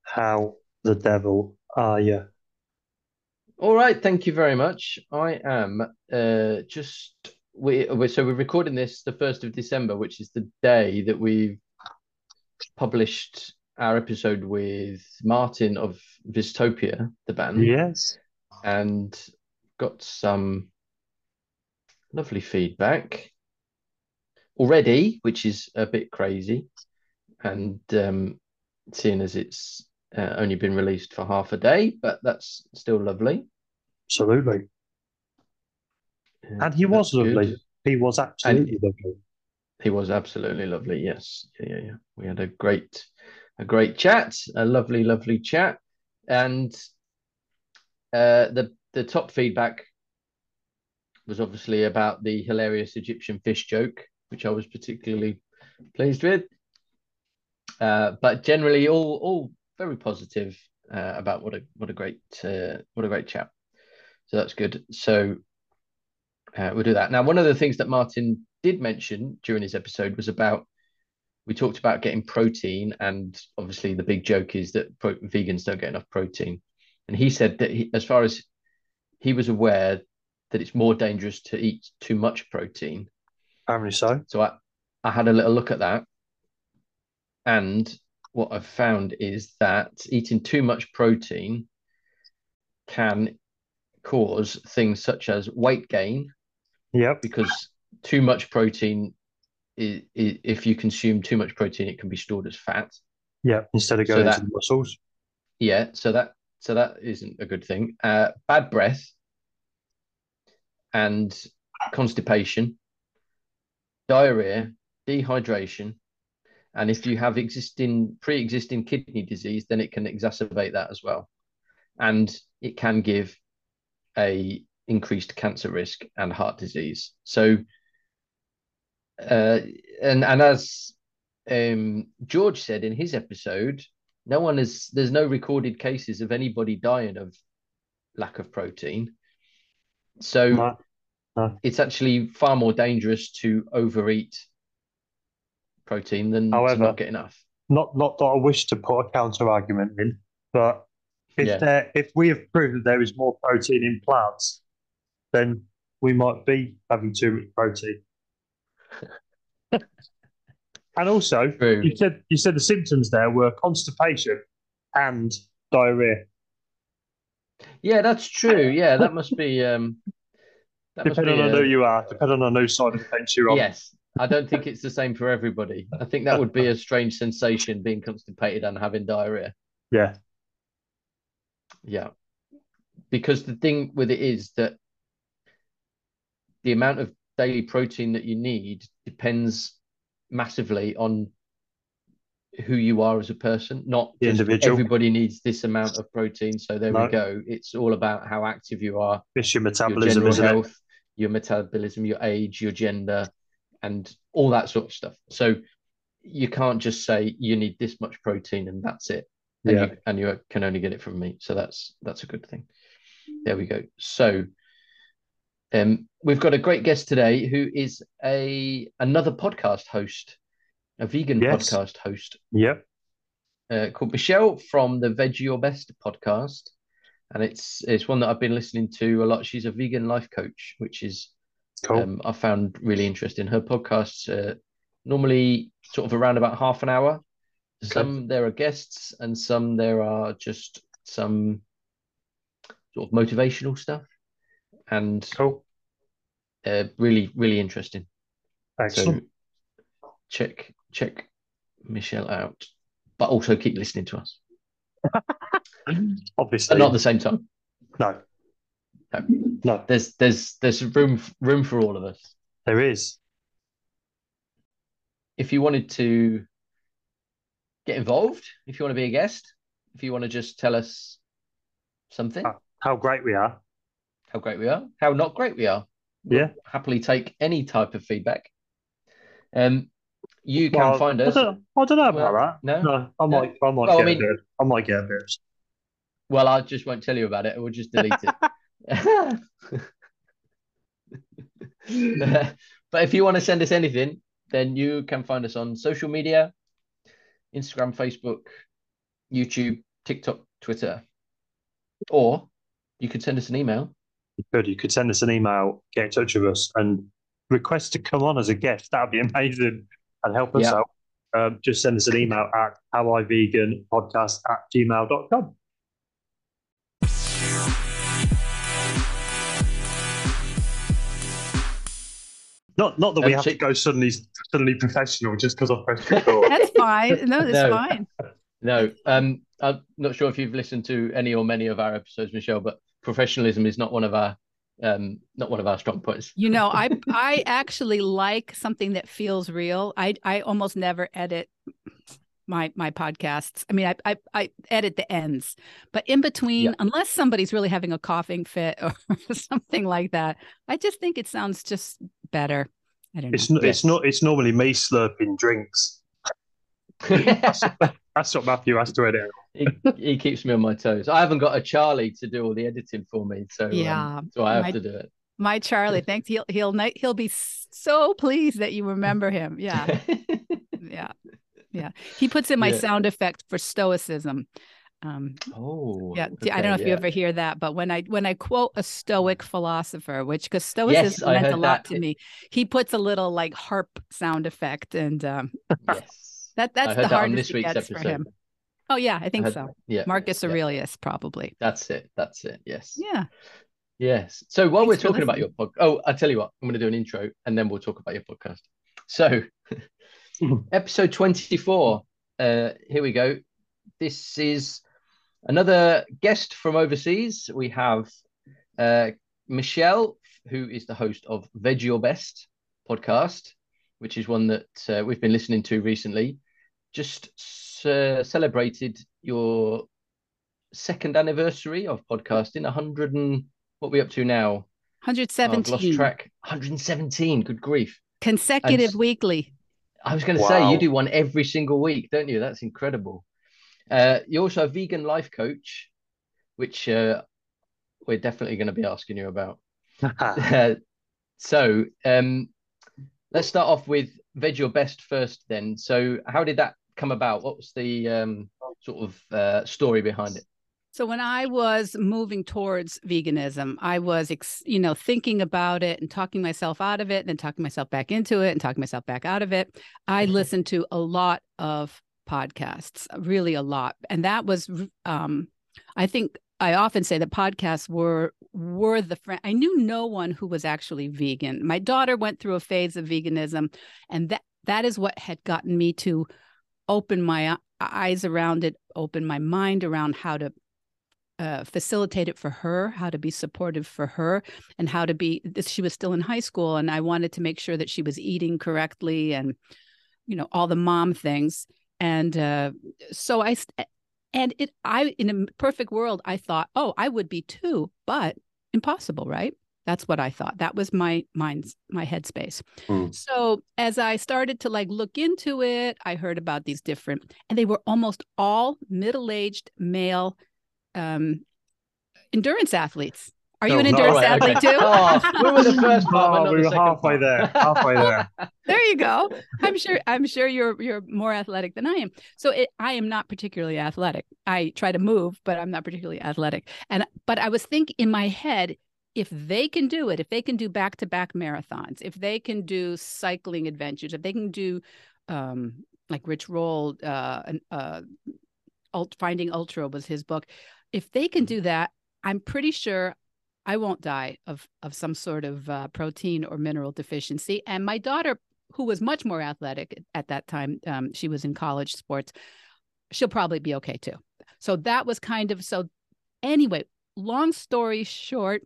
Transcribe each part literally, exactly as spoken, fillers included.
How the devil are you? All right, thank you very much. I am uh just we we so we're recording this the first of December, which is the day that we've published our episode with Martin of Vistopia, the band, Yes. and got some lovely feedback already, which is a bit crazy. And um seeing as it's uh, only been released for half a day, but that's still lovely. Absolutely. Uh, And he so was that's good. lovely. He was And absolutely lovely. he was absolutely lovely. Yes. Yeah, yeah, yeah. We had a great, a great chat, a lovely, lovely chat. And uh, the the top feedback was obviously about the hilarious Egyptian fish joke, which I was particularly pleased with. Uh, but generally, all all very positive uh, about what a what a great uh, what a great chat. So that's good. So uh, we'll do that. Now, one of the things that Martin did mention during his episode was about we talked about getting protein, and obviously the big joke is that pro- vegans don't get enough protein. And he said that he, as far as he was aware, that it's more dangerous to eat too much protein. Apparently so. So I, I had a little look at that, and what I've found is that eating too much protein can cause things such as weight gain Yep. because too much protein, i- i- if you consume too much protein, it can be stored as fat. Yep. Instead of So going into that the muscles. Yeah, so that so that isn't a good thing. Uh, bad breath and constipation, diarrhea, dehydration, and if you have existing pre-existing kidney disease, then it can exacerbate that as well, and it can give a increased cancer risk and heart disease. So, uh, and and as um, George said in his episode, no one is there's no recorded cases of anybody dying of lack of protein. So No, no. it's actually far more dangerous to overeat protein than to However, not get enough. not not that I wish to put a counter argument in, but if Yeah. there if we have proved that there is more protein in plants, then we might be having too much protein. And also, True. you said you said the symptoms there were constipation and diarrhea. Yeah, that's true. Yeah, that must be um that must Depending be on who a you are, depending on whose side of the fence you're on. yes. I don't think it's the same for everybody. I think that would be a strange sensation being constipated and having diarrhea. Yeah, Yeah. Because the thing with it is that the amount of daily protein that you need depends massively on who you are as a person, not the just individual. everybody needs this amount of protein. So there we No, go. It's all about how active you are, it's your your metabolism, general isn't it? health, your metabolism, your age, your gender, and all that sort of stuff. So you can't just say you need this much protein and that's it. And Yeah. you and you can only get it from meat. So that's that's a good thing. There we go. So um, we've got a great guest today who is a another podcast host, a vegan Yes. podcast host Yep. uh, called Michelle from the Veg Your Best podcast, and it's it's one that I've been listening to a lot. She's a vegan life coach, which is Cool. um, I found really interesting. Her podcasts uh, normally sort of around about half an hour. Okay. Some there are guests, and some there are just some sort of motivational stuff, and Cool. uh, really really interesting. So Excellent. check check Michelle out, but also keep listening to us, but not at Obviously, the same time. no, No. no, There's there's there's room room for all of us. there is. If you wanted to get involved, if you want to be a guest, if you want to just tell us something, How, how great we are. how great we are, how not great we are, we'll Yeah. happily take any type of feedback. Um, you can Well, find I us. don't, I don't know about Well, that. no, No, I no. might, I might Well, I get a mean, bit. I might get a bit. well, I just won't tell you about it. We'll just delete it. But if you want to send us anything, then you can find us on social media, Instagram, Facebook, YouTube. TikTok, Twitter, or you could send us an email. You could, you could send us an email, get in touch with us, and request to come on as a guest. That would be amazing and help us Yeah. out. Um, just send us an email at howiveganpodcast at gmail dot com. Not, not that we Um, have so- to go suddenly, suddenly professional just because I've pressed record. That's fine. No, that's No. fine. No, um, I'm not sure if you've listened to any or many of our episodes, Michelle, but professionalism is not one of our um, not one of our strong points. You know, I I actually like something that feels real. I I almost never edit my my podcasts. I mean, I I, I edit the ends, but in between, Yeah. unless somebody's really having a coughing fit or something like that, I just think it sounds just better. I don't know. It's, n- Yes. it's not. It's normally me slurping drinks. That's what Matthew has to edit. he, he keeps me on my toes. I haven't got a Charlie to do all the editing for me, so um, Yeah, so I have my- to do it. My Charlie, thanks. He'll he'll he'll be so pleased that you remember him. Yeah, yeah, yeah. He puts in my Yeah. sound effect for stoicism. Um, Oh, yeah, okay, I don't know if you yeah. ever hear that, but when I when I quote a Stoic philosopher, which because Stoicism I meant heard a lot that. to me, he puts a little like harp sound effect, and um, Yes, that I that's heard the that on hardest this it week's gets for episode. him. Oh yeah, I I think heard- so. Yeah, Marcus yeah. Aurelius, probably. That's it. That's it. Yes. Yeah. Yes. So while Thanks we're for talking about your listening. podcast, oh, I'll tell you what, I'm going to do an intro and then we'll talk about your podcast. So, episode twenty-four. Uh, here we go. This is another guest from overseas. We have uh, Michelle, who is the host of Veg Your Best podcast, which is one that uh, we've been listening to recently. Just uh, celebrated your second anniversary of podcasting, one hundred and what are we up to now? one hundred Oh, I've lost seventeen track. one hundred seventeen. Good grief. consecutive And- weekly. I was going to say, Wow. you do one every single week, don't you? That's incredible. Uh, you're also a vegan life coach, which uh, we're definitely going to be asking you about. Uh, so um, let's start off with Veg Your Best first then. So how did that come about? What was the um, sort of uh, story behind it? So when I was moving towards veganism, I was, ex- you know, thinking about it and talking myself out of it, and then talking myself back into it and talking myself back out of it. I listened to a lot of podcasts, really a lot. And that was, um, I think I often say that podcasts were, were the friend. I knew no one who was actually vegan. My daughter went through a phase of veganism, and that, that is what had gotten me to open my eyes around it, open my mind around how to Uh, facilitate it for her, how to be supportive for her, and how to be this. She was still in high school, and I wanted to make sure that she was eating correctly and, you know, all the mom things. And uh, so I, and it, I, in a perfect world, I thought, oh, I would be too, but impossible, right? That's what I thought. That was my mind's, my headspace. Mm. So as I started to like look into it, I heard about these different, and they were almost all middle-aged male um endurance athletes. Are you Oh, an no. endurance All right, athlete okay. too? Oh, we were the first part, but Oh, not we the were second halfway part. there, halfway there. There you go. I'm sure I'm sure you're you're more athletic than I am. So it, I am not particularly athletic. I try to move, but I'm not particularly athletic. And but I was thinking in my head, if they can do it, if they can do back-to-back marathons, if they can do cycling adventures, if they can do um like Rich Roll, uh, uh Ult- Finding Ultra was his book. If they can do that, I'm pretty sure I won't die of of some sort of uh, protein or mineral deficiency. And my daughter, who was much more athletic at that time, um, she was in college sports, she'll probably be okay too. So that was kind of, so anyway, long story short,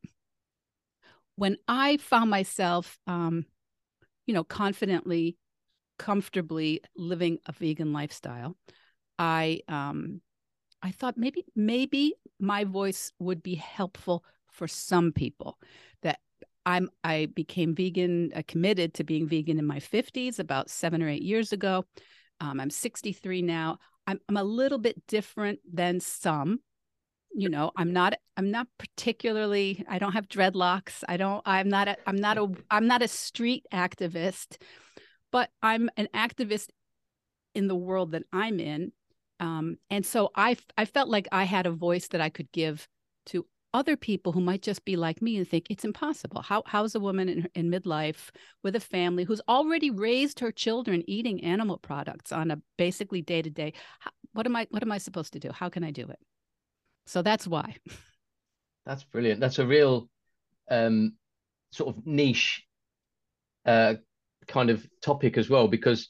when I found myself, um, you know, confidently, comfortably living a vegan lifestyle, I um, I thought maybe maybe my voice would be helpful for some people. That I'm I became vegan, uh, committed to being vegan in my fifties, about seven or eight years ago. Um, I'm sixty-three now. I'm I'm a little bit different than some. You know, I'm not I'm not particularly, I don't have dreadlocks. I don't I'm not a, I'm not a I'm not a street activist, but I'm an activist in the world that I'm in. Um, and so I, I felt like I had a voice that I could give to other people who might just be like me and think it's impossible. How, how's a woman in, in midlife with a family who's already raised her children eating animal products on a basically day to day? What am I, what am I supposed to do? How can I do it? So that's why. That's brilliant. That's a real um, sort of niche uh, kind of topic as well, because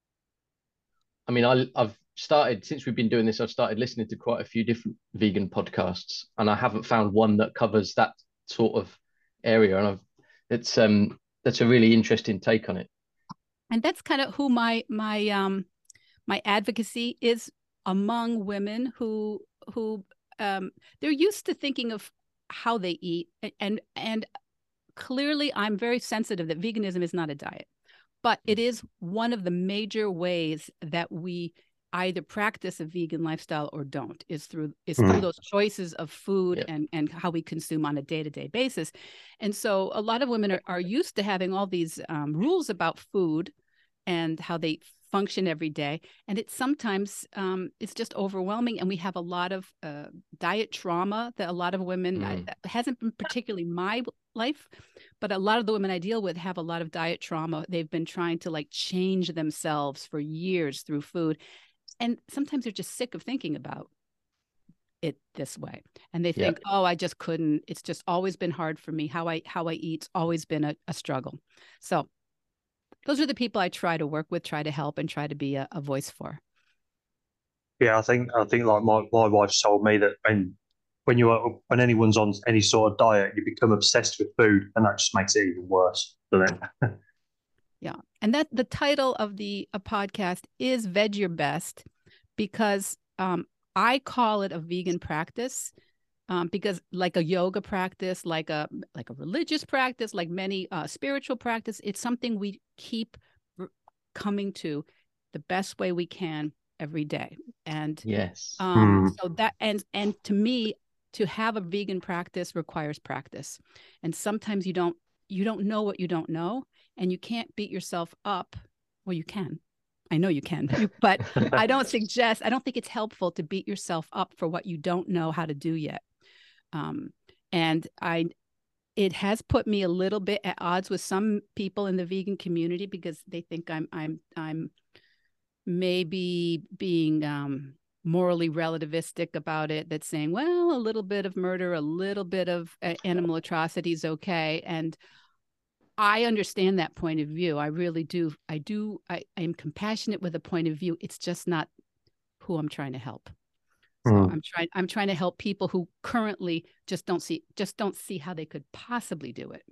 I mean, I, I've started, since we've been doing this, I've started listening to quite a few different vegan podcasts, and I haven't found one that covers that sort of area. And I've, it's, um, that's a really interesting take on it. And that's kind of who my, my, um, my advocacy is among women who, who, um, they're used to thinking of how they eat. And, and clearly I'm very sensitive that veganism is not a diet, but it is one of the major ways that we either practice a vegan lifestyle or don't, is through is through mm. those choices of food, yep. and, and how we consume on a day-to-day basis. And so a lot of women are, are used to having all these um, rules about food and how they function every day. And it's sometimes um, it's just overwhelming. And we have a lot of uh, diet trauma that a lot of women, mm. I, hasn't been particularly my life, but a lot of the women I deal with have a lot of diet trauma. They've been trying to like change themselves for years through food. And sometimes they're just sick of thinking about it this way. And they think, yeah. oh, I just couldn't. It's just always been hard for me. How I how I eat's always been a, a struggle. So those are the people I try to work with, try to help, and try to be a, a voice for. Yeah, I think I think like my, my wife's told me that when when you are when anyone's on any sort of diet, you become obsessed with food, and that just makes it even worse for them. Yeah. And that the title of the a podcast is Veg Your Best, because um, I call it a vegan practice, um, because like a yoga practice, like a like a religious practice, like many uh, spiritual practice, it's something we keep coming to the best way we can every day. And yes, um, mm. so that and and to me, to have a vegan practice requires practice, and sometimes you don't you don't know what you don't know. And you can't beat yourself up. Well, you can. I know you can, but I don't suggest, I don't think it's helpful to beat yourself up for what you don't know how to do yet. Um, and I, it has put me a little bit at odds with some people in the vegan community, because they think I'm, I'm, I'm maybe being um, morally relativistic about it. That's saying, well, a little bit of murder, a little bit of uh, animal atrocities, okay. And I understand that point of view. I really do. I do. I, I am compassionate with a point of view. It's just not who I'm trying to help. So mm. I'm trying. I'm trying to help people who currently just don't see, just don't see how they could possibly do it.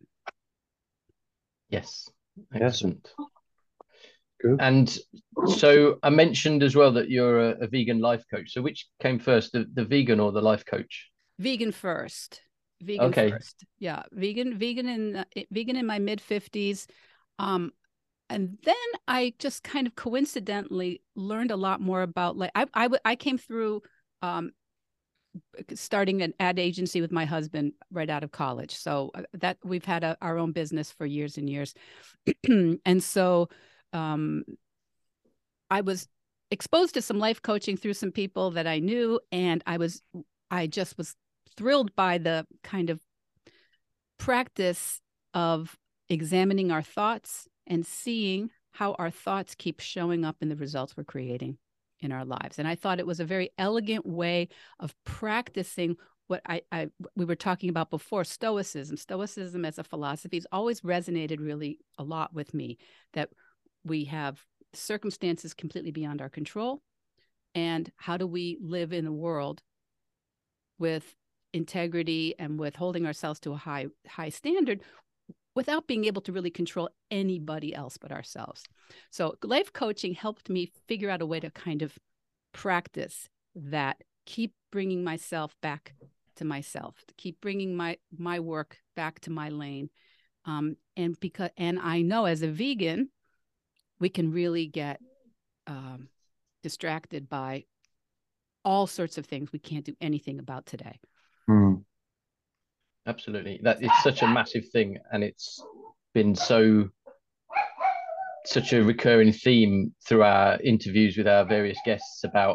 Yes, excellent. Good. And so I mentioned as well that you're a, a vegan life coach. So which came first, the, the vegan or the life coach? Vegan first. Vegan okay. first. Yeah. Vegan, vegan in, uh, vegan in my mid fifties. Um, and then I just kind of coincidentally learned a lot more about, like, I, I, I came through, um, starting an ad agency with my husband right out of college. So that we've had a, our own business for years and years. And so, um, I was exposed to some life coaching through some people that I knew. And I was, I just was thrilled by the kind of practice of examining our thoughts and seeing how our thoughts keep showing up in the results we're creating in our lives. And I thought it was a very elegant way of practicing what I, I we were talking about before, Stoicism. Stoicism as a philosophy has always resonated really a lot with me, that we have circumstances completely beyond our control. And how do we live in a world with integrity and with holding ourselves to a high high standard without being able to really control anybody else but ourselves. So life coaching helped me figure out a way to kind of practice that, keep bringing myself back to myself, to keep bringing my my work back to my lane. Um, and because and I know as a vegan, we can really get um, distracted by all sorts of things we can't do anything about today. Mm. Absolutely. That is such a massive thing. And it's been so, such a recurring theme through our interviews with our various guests about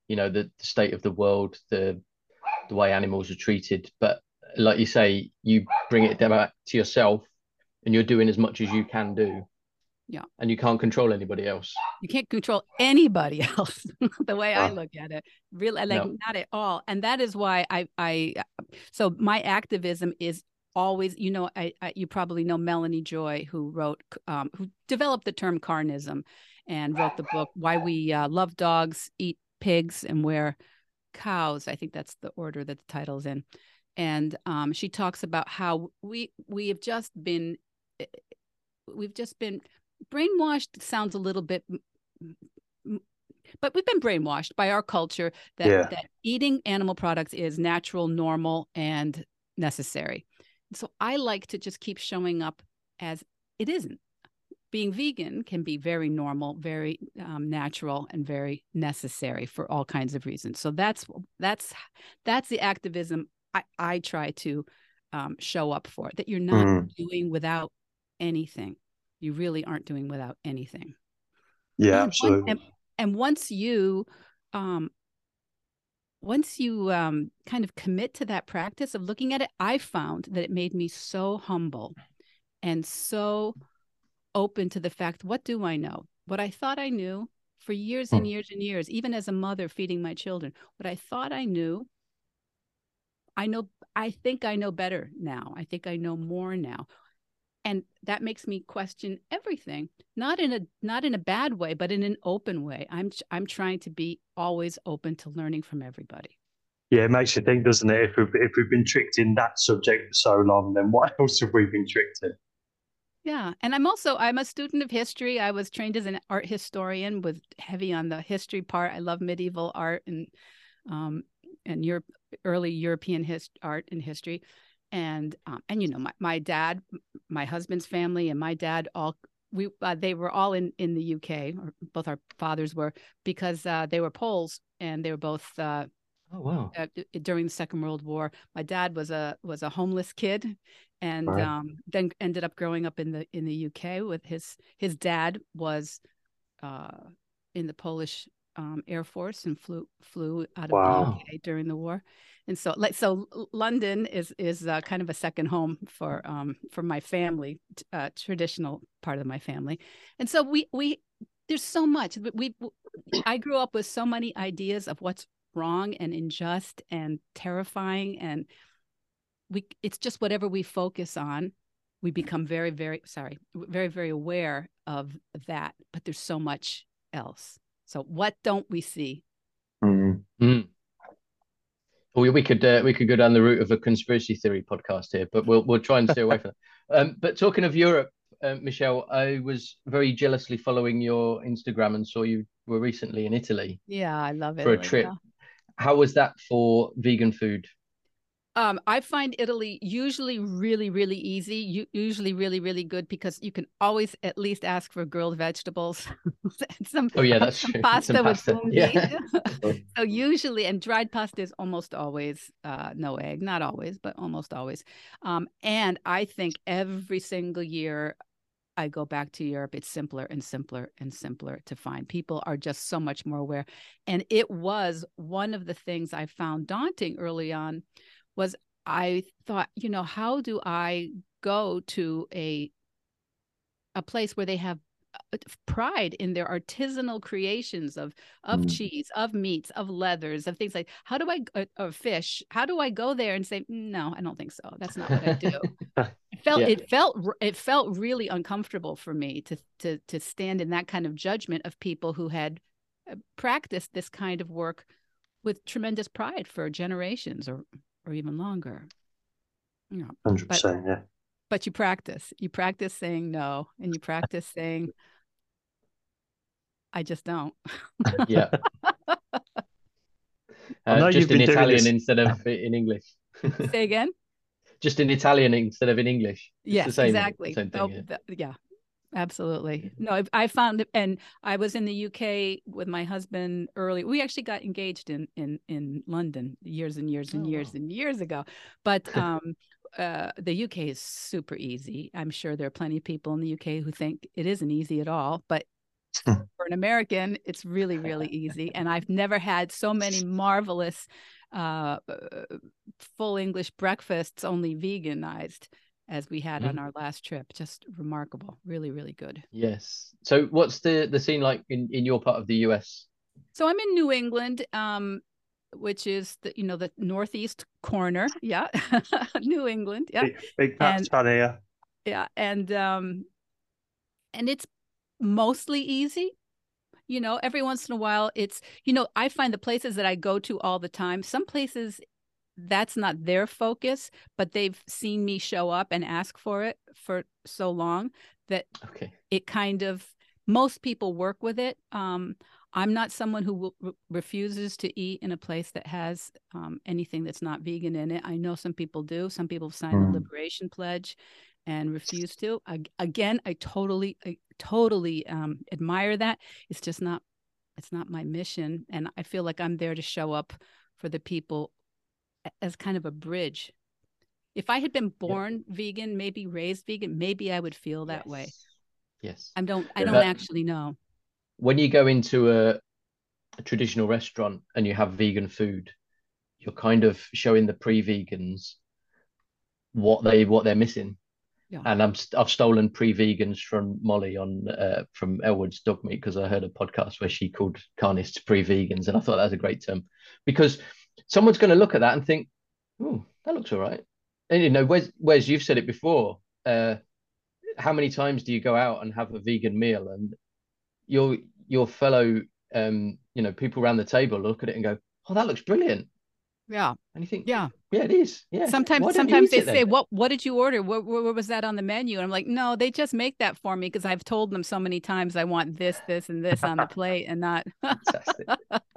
you know, the, the state of the world, the the way animals are treated. But like you say, you bring it back to yourself, and you're doing as much as you can do. Yeah. And you can't control anybody else. You can't control anybody else. The way I Wow. look at it, really, like No. not at all. And that is why I, I, so my activism is always, you know, I, I you probably know Melanie Joy, who wrote, um, who developed the term carnism, and wrote the book Why We uh, Love Dogs, Eat Pigs, and Wear Cows. I think that's the order that the title's in. And um, she talks about how we we have just been, we've just been brainwashed. Sounds a little bit, but we've been brainwashed by our culture that Yeah. that eating animal products is natural, normal, and necessary. So I like to just keep showing up as it isn't. Being vegan can be very normal, very um, natural, and very necessary for all kinds of reasons. So that's that's that's the activism I, I try to um, show up for, that you're not Mm. doing without anything. You really aren't doing without anything. Yeah, And, absolutely. one, and, and once you um, once you um, kind of commit to that practice of looking at it, I found that it made me so humble and so open to the fact, what do I know? What I thought I knew for years and years and years, even as a mother feeding my children, what I thought I knew, I know, I think I know better now. I think I know more now. And that makes me question everything, not in a not in a bad way, but in an open way. I'm I'm trying to be always open to learning from everybody. Yeah, it makes you think, doesn't it? If we've, if we've been tricked in that subject for so long, then what else have we been tricked in? Yeah. And I'm also, I'm a student of history. I was trained as an art historian with heavy on the history part. I love medieval art and um, and Europe, early European his, art and history. And, um, and you know, my, my dad, my husband's family and my dad, all, we uh, they were all in, in the U K, or both our fathers were, because uh, they were Poles, and they were both uh, Oh wow. Uh, during the Second World War. My dad was a was a homeless kid, and Right. um, then ended up growing up in the in the U K with his his dad was uh, in the Polish um, Air Force and flew flew out of Wow. the U K during the war. And so like so London is is uh, kind of a second home for um for my family, uh, traditional part of my family. And so we we there's so much we, we I grew up with so many ideas of what's wrong and unjust and terrifying, and we it's just whatever we focus on, we become very very sorry very very aware of that, but there's so much else. So what don't we see? Mm. Mm. We, we could uh, we could go down the route of a conspiracy theory podcast here, but we'll we'll try and stay away from that. Um, but talking of Europe, uh, Michelle, I was very jealously following your Instagram and saw you were recently in Italy Yeah, I love for a Italy. trip. Yeah. How was that for vegan food? Um, I find Italy usually really, really easy, you, usually really, really good, because you can always at least ask for grilled vegetables, some, Oh yeah, that's some true. pasta Some with pasta. funghi. Yeah. So usually, and dried pasta is almost always uh, no egg, not always, but almost always. Um, and I think every single year I go back to Europe, it's simpler and simpler and simpler to find. People are just so much more aware. And it was one of the things I found daunting early on, was I thought, you know, how do I go to a a place where they have pride in their artisanal creations of of Mm. cheese, of meats, of leathers, of things like, how do I uh, of fish? How do I go there and say, no, I don't think so. That's not what I do. It felt Yeah. it felt it felt really uncomfortable for me to to to stand in that kind of judgment of people who had practiced this kind of work with tremendous pride for generations or or even longer. You know, one hundred but percent, yeah. but you practice. You practice saying no, and you practice saying, I just don't. Yeah. I know Uh, you've just in been doing Italian this. instead of in English. Say again? Just in Italian instead of in English. It's the Yes, same, exactly. same Oh, thing. Yeah. th- yeah, absolutely. No, I, I found it, and I was in the U K with my husband early. We actually got engaged in in in London years and years and Oh, years wow. and years ago. But um, uh, the U K is super easy. I'm sure there are plenty of people in the U K who think it isn't easy at all, but for an American, it's really, really easy. And I've never had so many marvelous uh, full English breakfasts, only veganized, as we had mm. on our last trip. Just remarkable. Really, really good. Yes. So what's the, the scene like in, in your part of the U S? So I'm in New England, um, which is the, you know, the northeast corner. Yeah. New England. Yeah. Big, big Pat's fan here. Yeah. And, um, and it's mostly easy. You know, every once in a while it's, you know, I find the places that I go to all the time, some places that's not their focus, but they've seen me show up and ask for it for so long that okay. it kind of, most people work with it. Um, I'm not someone who re refuses to eat in a place that has um, anything that's not vegan in it. I know some people do. Some people sign mm. the Liberation Pledge and refuse to. I, again, I totally, I totally um, admire that. It's just not, it's not my mission. And I feel like I'm there to show up for the people as kind of a bridge. If I had been born yeah. vegan, maybe raised vegan, maybe I would feel that yes. way. Yes. I don't, I don't but actually know. When you go into a, a traditional restaurant and you have vegan food, you're kind of showing the pre-vegans what they, what they're missing. Yeah. And I'm I've stolen pre-vegans from Molly on uh, from Elwood's Dog Meat, because I heard a podcast where she called carnists pre-vegans, and I thought that was a great term, because someone's going to look at that and think, "Oh, that looks all right." And you know, Wes, Wes, you've said it before. Uh, how many times do you go out and have a vegan meal, and your your fellow um, you know, people around the table look at it and go, "Oh, that looks brilliant." Yeah. And you think, yeah, yeah, it is. Yeah. Sometimes, sometimes they say, what, what did you order? What, what, what was that on the menu? And I'm like, no, they just make that for me because I've told them so many times I want this, this, and this on the plate and not. Fantastic.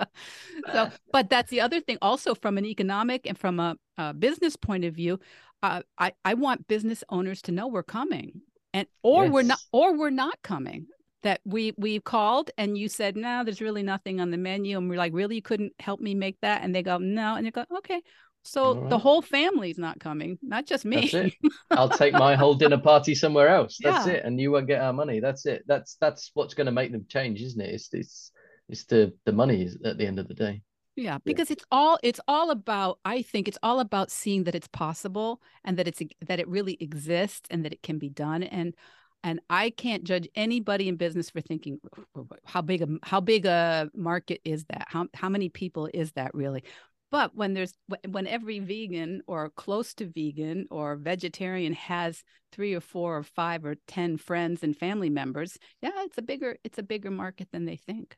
So, but that's the other thing. Also, from an economic and from a, a business point of view, uh, I, I want business owners to know we're coming, and or yes. we're not, or we're not coming. That we we called and you said, no, there's really nothing on the menu. And we're like, really? You couldn't help me make that? And they go, no. And you go, okay. So right. the whole family's not coming, not just me. That's it. I'll take my whole dinner party somewhere else. That's yeah. it. And you won't get our money. That's it. That's that's what's going to make them change, isn't it? It's it's it's the the money at the end of the day. Yeah, because yeah. it's all it's all about, I think it's all about seeing that it's possible and that it's that it really exists and that it can be done. And And I can't judge anybody in business for thinking, how big a how big a market is that? How how many people is that really? But when there's when every vegan or close to vegan or vegetarian has three or four or five or ten friends and family members, yeah, it's a bigger it's a bigger market than they think.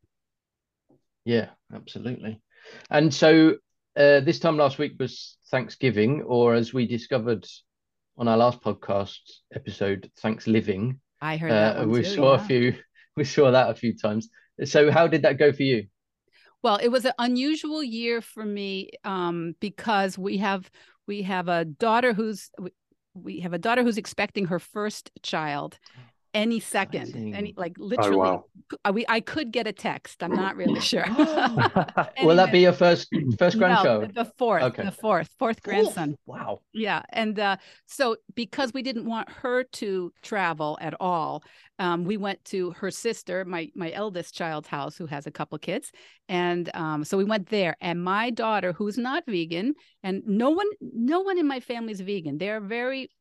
Yeah, absolutely. And so uh, this time last week was Thanksgiving, or as we discovered on our last podcast episode, Thanks Living. I heard that uh, one we too, saw yeah. a few. We saw that a few times. So how did that go for you? Well, it was an unusual year for me um, because we have we have a daughter who's we have a daughter who's expecting her first child any second, Exciting. any like literally. Oh, wow. we I could get a text. I'm not really sure. Will that be your first first grandchild? No, the fourth, okay. the fourth, fourth grandson. Oh, wow. Yeah, and uh, so because we didn't want her to travel at all, um, we went to her sister, my my eldest child's house, who has a couple of kids, and um, so we went there. And my daughter, who's not vegan, and no one, no one in my family is vegan. They're very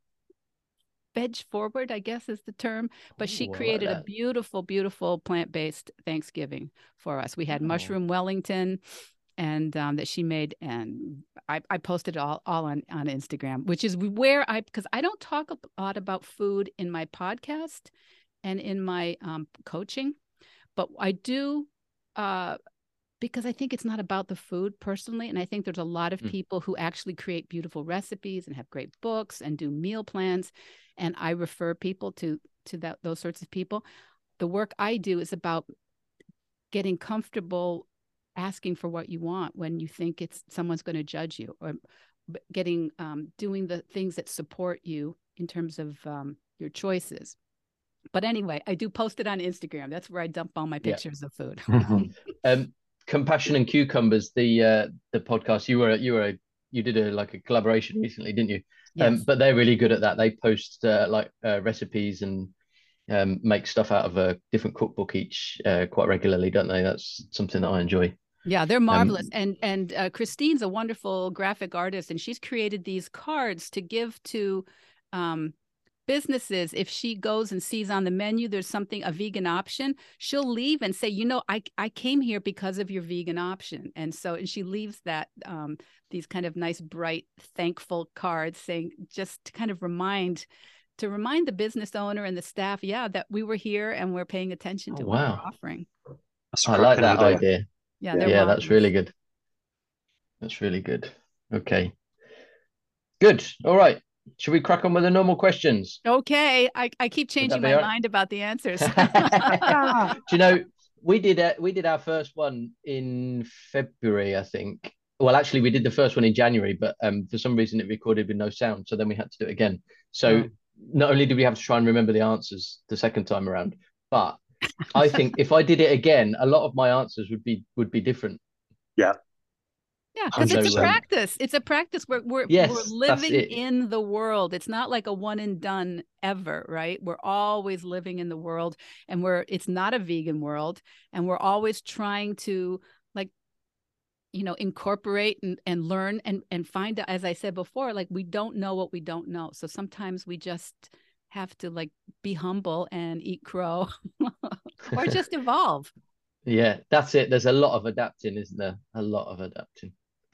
veg forward, I guess is the term, but she Ooh, created like a beautiful, beautiful plant-based Thanksgiving for us. We had oh. mushroom Wellington, and um, that she made, and I, I posted it all all on on Instagram, which is where I because I don't talk a lot about food in my podcast and in my um, coaching, but I do. Uh, because I think it's not about the food personally. And I think there's a lot of mm. people who actually create beautiful recipes and have great books and do meal plans. And I refer people to, to that, those sorts of people. The work I do is about getting comfortable asking for what you want when you think it's someone's going to judge you, or getting, um, doing the things that support you in terms of um, your choices. But anyway, I do post it on Instagram. That's where I dump all my pictures yeah. of food. um, Compassion and Cucumbers, the uh, the podcast, you were you were a, you did a like a collaboration recently, didn't you? Yes. Um, but they're really good at that. They post uh, like uh, recipes and um, make stuff out of a different cookbook each uh, quite regularly, don't they? That's something that I enjoy. Yeah, they're marvelous. Um, and and uh, Christine's a wonderful graphic artist, and she's created these cards to give to um, businesses. If she goes and sees on the menu there's something, a vegan option, she'll leave and say, you know, I I came here because of your vegan option. And so, and she leaves that um, these kind of nice, bright, thankful cards saying, just to kind of remind, to remind the business owner and the staff, yeah, that we were here and we're paying attention to oh, what wow. we're offering. That's I like that idea. idea. Yeah, Yeah, yeah, that's really good. That's really good. Okay. Good. All right. Should we crack on with the normal questions? Okay. I, I keep changing my right? mind about the answers. Do you know, we did a, we did our first one in February, I think. Well, actually, we did the first one in January, but um, for some reason it recorded with no sound. So then we had to do it again. So oh. Not only did we have to try and remember the answers the second time around, but I think if I did it again, a lot of my answers would be would be different. Yeah. Yeah, because it's a practice. It's a practice. We're we're, yes, we're living in the world. It's not like a one and done ever, right? We're always living in the world, and we're it's not a vegan world, and we're always trying to, like, you know, incorporate and, and learn and and find out, as I said before, like, we don't know what we don't know. So sometimes we just have to, like, be humble and eat crow or just evolve. Yeah, that's it. There's a lot of adapting, isn't there? A lot of adapting.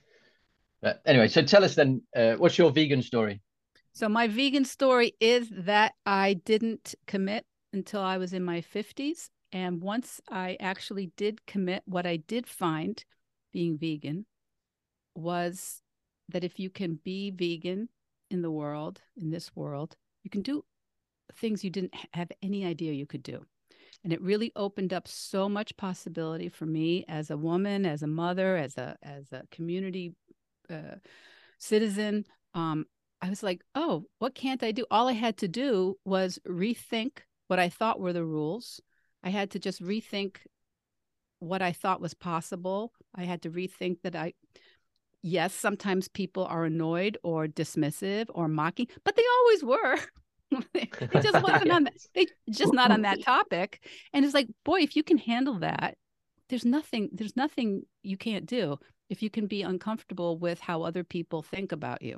But anyway, so tell us then, uh, what's your vegan story? So my vegan story is that I didn't commit until I was in my fifties. And once I actually did commit, what I did find being vegan was that if you can be vegan in the world, in this world, you can do things you didn't have any idea you could do. And it really opened up so much possibility for me as a woman, as a mother, as a as a community uh, citizen. Um, I was like, oh, what can't I do? All I had to do was rethink what I thought were the rules. I had to just rethink what I thought was possible. I had to rethink that I, yes, sometimes people are annoyed or dismissive or mocking, but they always were. They just wasn't on that, they just not on that topic. And it's like, boy, if you can handle that, there's nothing, there's nothing you can't do if you can be uncomfortable with how other people think about you.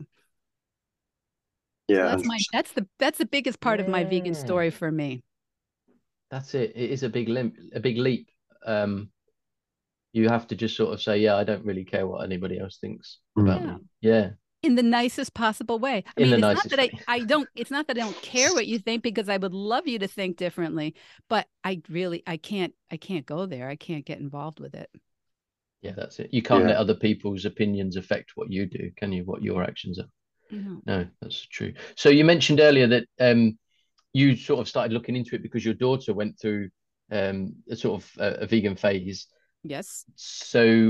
Yeah, so that's my that's the that's the biggest part yeah. of my vegan story for me. That's it. It is a big limp, a big leap. Um, you have to just sort of say, yeah, I don't really care what anybody else thinks about yeah. me. Yeah. In the nicest possible way. I In mean, the it's nicest not that way. I, I don't, it's not that I don't care what you think, because I would love you to think differently, but I really, I can't, I can't go there. I can't get involved with it. Yeah, that's it. You can't yeah. let other people's opinions affect what you do, can you? What your actions are. Mm-hmm. No, that's true. So you mentioned earlier that um, you sort of started looking into it because your daughter went through um, a sort of a, a vegan phase. Yes. So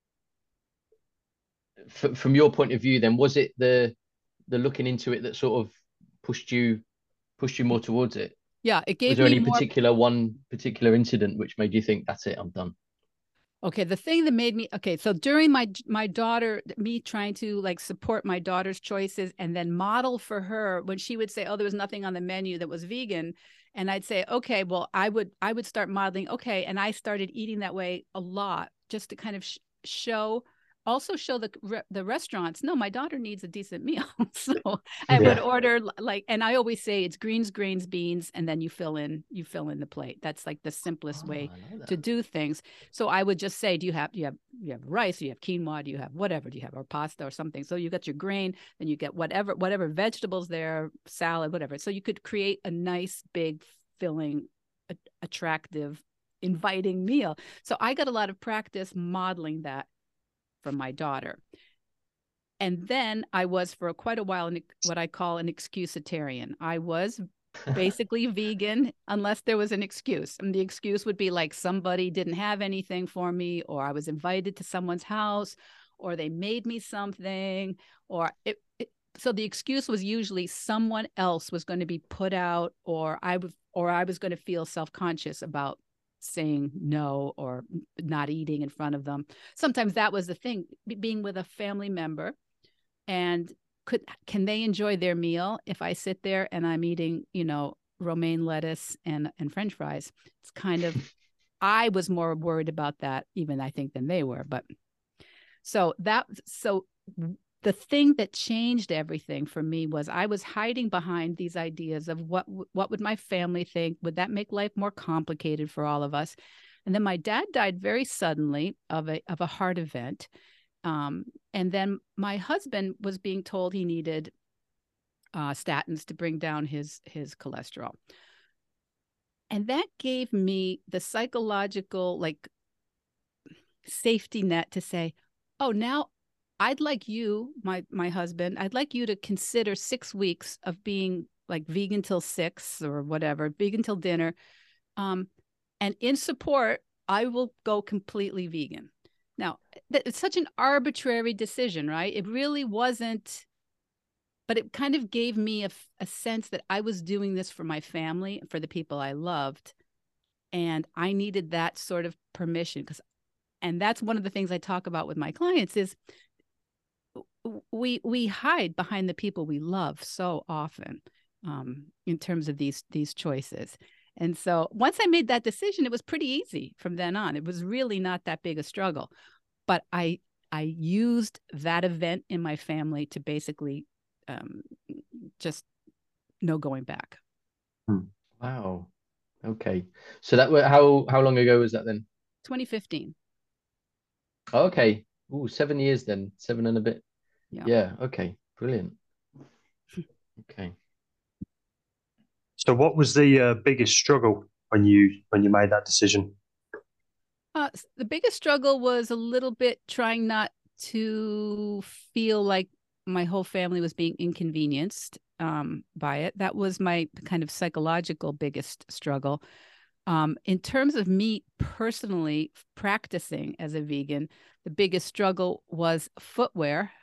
f- from your point of view, then, was it the the looking into it that sort of pushed you pushed you more towards it? Yeah, it gave Was there me any more... particular one particular incident which made you think, that's it, I'm done? Okay, the thing that made me, okay, so during my my daughter, me trying to, like, support my daughter's choices and then model for her, when she would say, oh, there was nothing on the menu that was vegan, and I'd say, okay, well, I would I would start modeling, okay, and I started eating that way a lot, just to kind of sh show, also show the re the restaurants, no, my daughter needs a decent meal. So I yeah. would order, like, and I always say it's greens, grains, beans, and then you fill in you fill in the plate. That's like the simplest oh, way to do things. So I would just say, do you have do you have you have rice? Do you have quinoa? Do you have whatever? Do you have or pasta or something? So you got your grain, then you get whatever whatever vegetables there, salad, whatever. So you could create a nice, big, filling, a, attractive, inviting meal. So I got a lot of practice modeling that from my daughter. And then I was for quite a while in what I call an excusitarian. I was basically vegan unless there was an excuse. And the excuse would be like somebody didn't have anything for me, or I was invited to someone's house, or they made me something, or it, it so the excuse was usually someone else was going to be put out, or I would or I was going to feel self-conscious about saying no or not eating in front of them. Sometimes that was the thing, being with a family member, and could can they enjoy their meal if I sit there and I'm eating, you know, romaine lettuce and and French fries. It's kind of, I was more worried about that even I think than they were. But so that so the thing that changed everything for me was I was hiding behind these ideas of what what would my family think? Would that make life more complicated for all of us? And then my dad died very suddenly of a of a heart event. Um, and then my husband was being told he needed uh, statins to bring down his his cholesterol. And that gave me the psychological like safety net to say, oh, now I'd like you, my my husband, I'd like you to consider six weeks of being like vegan till six or whatever, vegan till dinner. Um, and in support, I will go completely vegan. Now, it's such an arbitrary decision, right? It really wasn't, but it kind of gave me a, a sense that I was doing this for my family, for the people I loved. And I needed that sort of permission because, and that's one of the things I talk about with my clients is we we hide behind the people we love so often um, in terms of these these choices. And so once I made that decision, it was pretty easy from then on. It was really not that big a struggle. But I I used that event in my family to basically um, just no going back. Wow. Okay. So that were how how long ago was that then? twenty fifteen. Okay. Ooh, seven years then. Seven and a bit. Yeah. Yeah. Okay. Brilliant. Okay. So, what was the uh, biggest struggle when you when you made that decision? Uh, the biggest struggle was a little bit trying not to feel like my whole family was being inconvenienced um, by it. That was my kind of psychological biggest struggle. Um, in terms of me personally practicing as a vegan, the biggest struggle was footwear.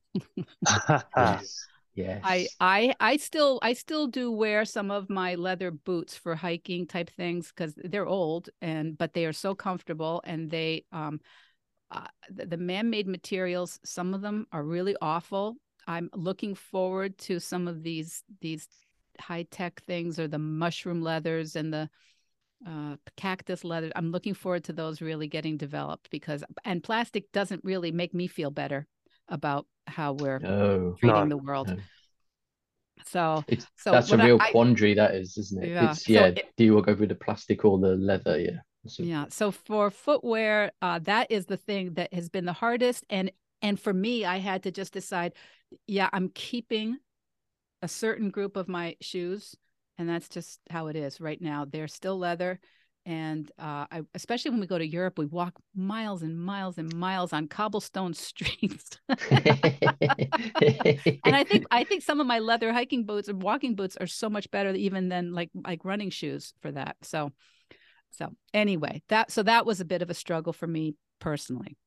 Yes. Yes. I I I still I still do wear some of my leather boots for hiking type things because they're old and but they are so comfortable and they um uh, the, the man-made materials, some of them are really awful. I'm looking forward to some of these these high-tech things or the mushroom leathers and the uh cactus leather. I'm looking forward to those really getting developed because and plastic doesn't really make me feel better about how we're No, treating no, the world. no. So, It's so that's a when real I, quandary, that is, isn't it? yeah, It's so yeah. it- Do you go with the plastic or the leather? Yeah. That's a- yeah. So for footwear, uh, that is the thing that has been the hardest. And and for me, I had to just decide, yeah, I'm keeping a certain group of my shoes, and that's just how it is right now. They're still leather. And uh, I, especially when we go to Europe, we walk miles and miles and miles on cobblestone streets. And I think I think some of my leather hiking boots and walking boots are so much better even than like like running shoes for that. So so anyway, that so that was a bit of a struggle for me personally.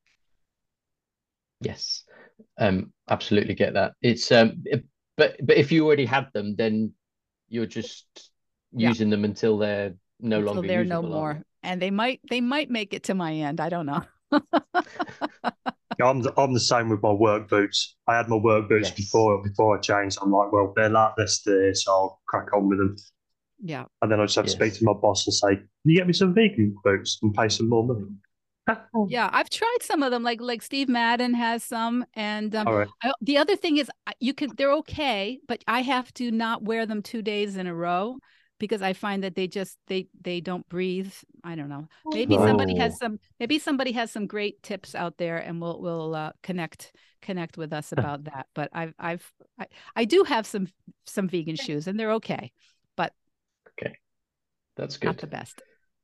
Yes, um, absolutely get that. It's um, it- but but if you already had them, then you're just Yeah. using them until they're no Until longer they're no usable, aren't more. And they might they might make it to my end. I don't know. Yeah, I'm the, I'm the same with my work boots. I had my work boots Yes. before before I changed. I'm like, well, they're like this, there, so I'll crack on with them. Yeah. And then I just have to Yes. speak to my boss and say, "Can you get me some vegan boots and pay some more money?" Yeah, I've tried some of them. Like like Steve Madden has some, and um, All right. I, the other thing is I- you can they're okay, but I have to not wear them two days in a row because I find that they just they they don't breathe. I don't know. Maybe somebody Oh. has some. Maybe somebody has some great tips out there, and we'll we'll uh, connect connect with us about that. But I've I've I, I do have some some vegan shoes, and they're okay, but That's not good. the best.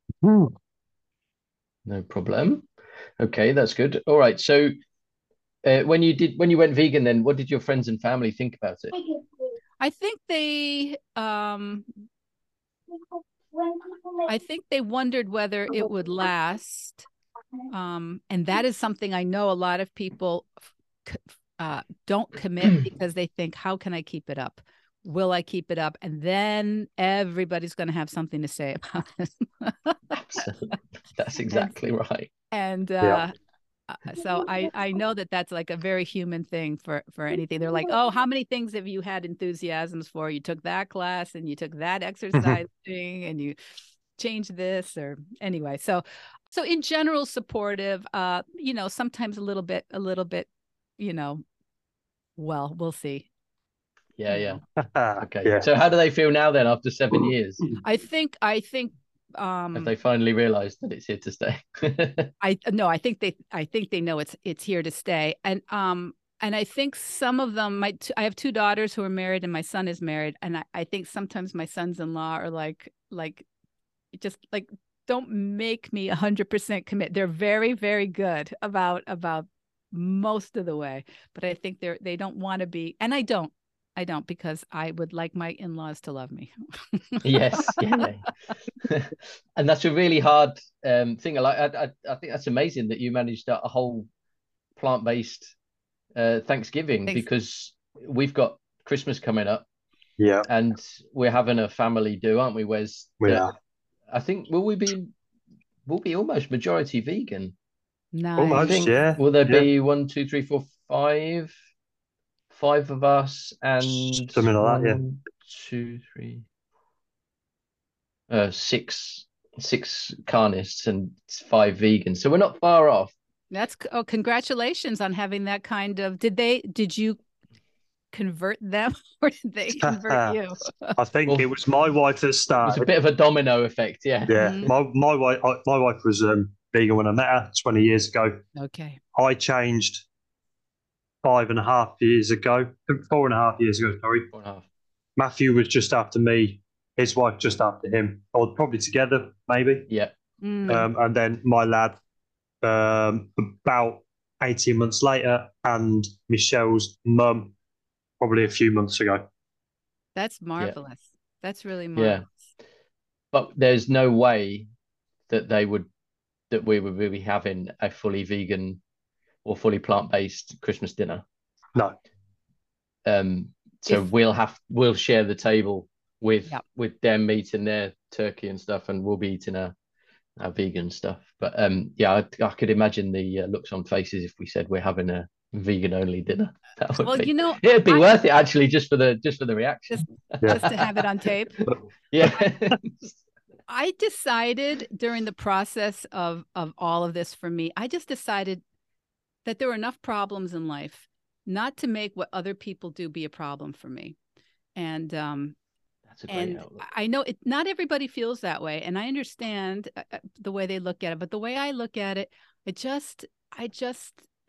No problem. Okay, that's good. All right. So, uh, when you did when you went vegan, then what did your friends and family think about it? I think they um I think they wondered whether it would last. Um, and that is something I know a lot of people uh, don't commit because they think, how can I keep it up? Will I keep it up? And then everybody's going to have something to say about it. Absolutely. That's exactly right. And Yeah. uh, Uh, so I I know that that's like a very human thing for for anything. They're like, oh, how many things have you had enthusiasms for? You took that class and you took that exercise thing and you changed this or anyway. So so in general, supportive. Uh, you know, sometimes a little bit, a little bit, you know. Well, we'll see. Yeah, You yeah. know. Okay. Yeah. So how do they feel now then after seven years? I think I think um Have they finally realized that it's here to stay? I no, I think they I think they know it's it's here to stay. And um and I think some of them my t- I have two daughters who are married and my son is married, and I, I think sometimes my sons-in-law are like like just like don't make me a hundred percent commit. They're very, very good about about most of the way, but I think they're they don't want to be, and I don't. I don't because I would like my in-laws to love me. Yes, yeah, yeah. And that's a really hard um thing. Like I, I, I think that's amazing that you managed a, a whole plant-based uh Thanksgiving Thanks. because we've got Christmas coming up Yeah. and we're having a family do, aren't we? Where's We the, are. I think will we be we'll be almost majority vegan. I Almost, Nice. think yeah. will there Yeah. be one, two, three, four, five, five of us and Something like that, yeah. one, two, three, uh, six, six carnists and five vegans. So we're not far off. That's oh, congratulations on having that kind of. Did they? Did you convert them, or did they convert you? I think Well, it was my wife that it was a started. bit of a domino effect, yeah. Yeah, Mhm. my my wife I- my wife was um, vegan when I met her twenty years ago. Okay. I changed five and a half years ago, four and a half years ago. Sorry, Four and a half. Matthew was just after me. His wife just after him, or probably together, maybe. Yeah. Mm. Um, and then my lad, um, about eighteen months later, and Michelle's mum, probably a few months ago. That's marvelous. That's really Yeah. marvelous. But there's no way that they would that we would be having a fully vegan or fully plant-based Christmas dinner. No. Um, so If- we'll have we'll share the table with Yep. with them eating their turkey and stuff, and we'll be eating our, our vegan stuff. But um, yeah, I, I could imagine the uh, looks on faces if we said we're having a vegan only dinner. That would Well, be you know, it'd be I- worth it actually just for the just for the reaction. Just- Yeah. just to have it on tape. Yeah. I decided during the process of of all of this for me, I just decided that there were enough problems in life not to make what other people do be a problem for me. And um That's a great and outlook. I know it not everybody feels that way, and I understand uh, uh, the way they look at it, but the way I look at it, it just I just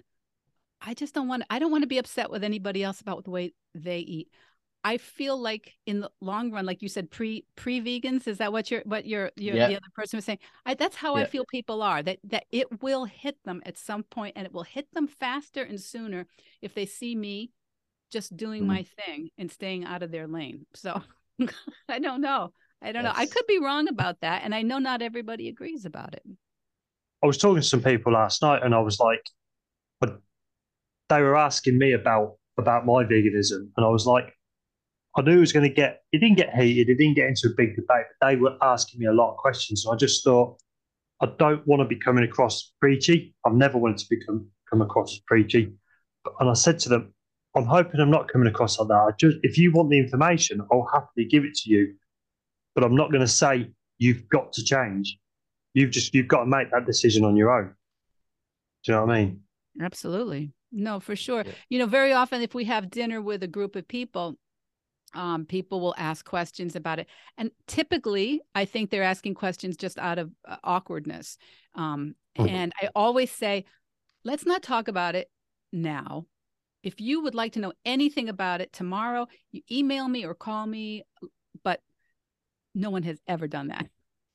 I just don't want I don't want to be upset with anybody else about the way they eat. I feel like in the long run, like you said, pre pre vegans, is that what you're what you're, you're Yeah. the other person was saying? I, that's how I Yeah. feel people are, that that it will hit them at some point, and it will hit them faster and sooner if they see me just doing Mm. my thing and staying out of their lane. So I don't know. I don't know. I Yes. could be wrong about that, and I know not everybody agrees about it. I was talking to some people last night, and I was like, but they were asking me about about my veganism, and I was like, I knew it was going to get. It didn't get heated. It didn't get into a big debate. But they were asking me a lot of questions, so I just thought, I don't want to be coming across preachy. I've never wanted to become come across as preachy, and I said to them, I'm hoping I'm not coming across like that. I just, if you want the information, I'll happily give it to you, but I'm not going to say you've got to change. You've just you've got to make that decision on your own. Do you know what I mean? Absolutely. No, for sure. Yeah. You know, very often if we have dinner with a group of people, um, people will ask questions about it. And typically, I think they're asking questions just out of uh, awkwardness. Um, Mhm. And I always say, let's not talk about it now. If you would like to know anything about it tomorrow, you email me or call me. But no one has ever done that.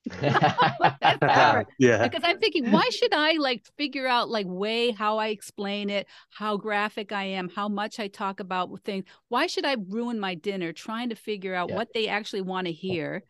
That's ever. Yeah. Because I'm thinking, why should I like figure out like way how I explain it, how graphic I am, how much I talk about things? Why should I ruin my dinner trying to figure out Yeah. what they actually want to hear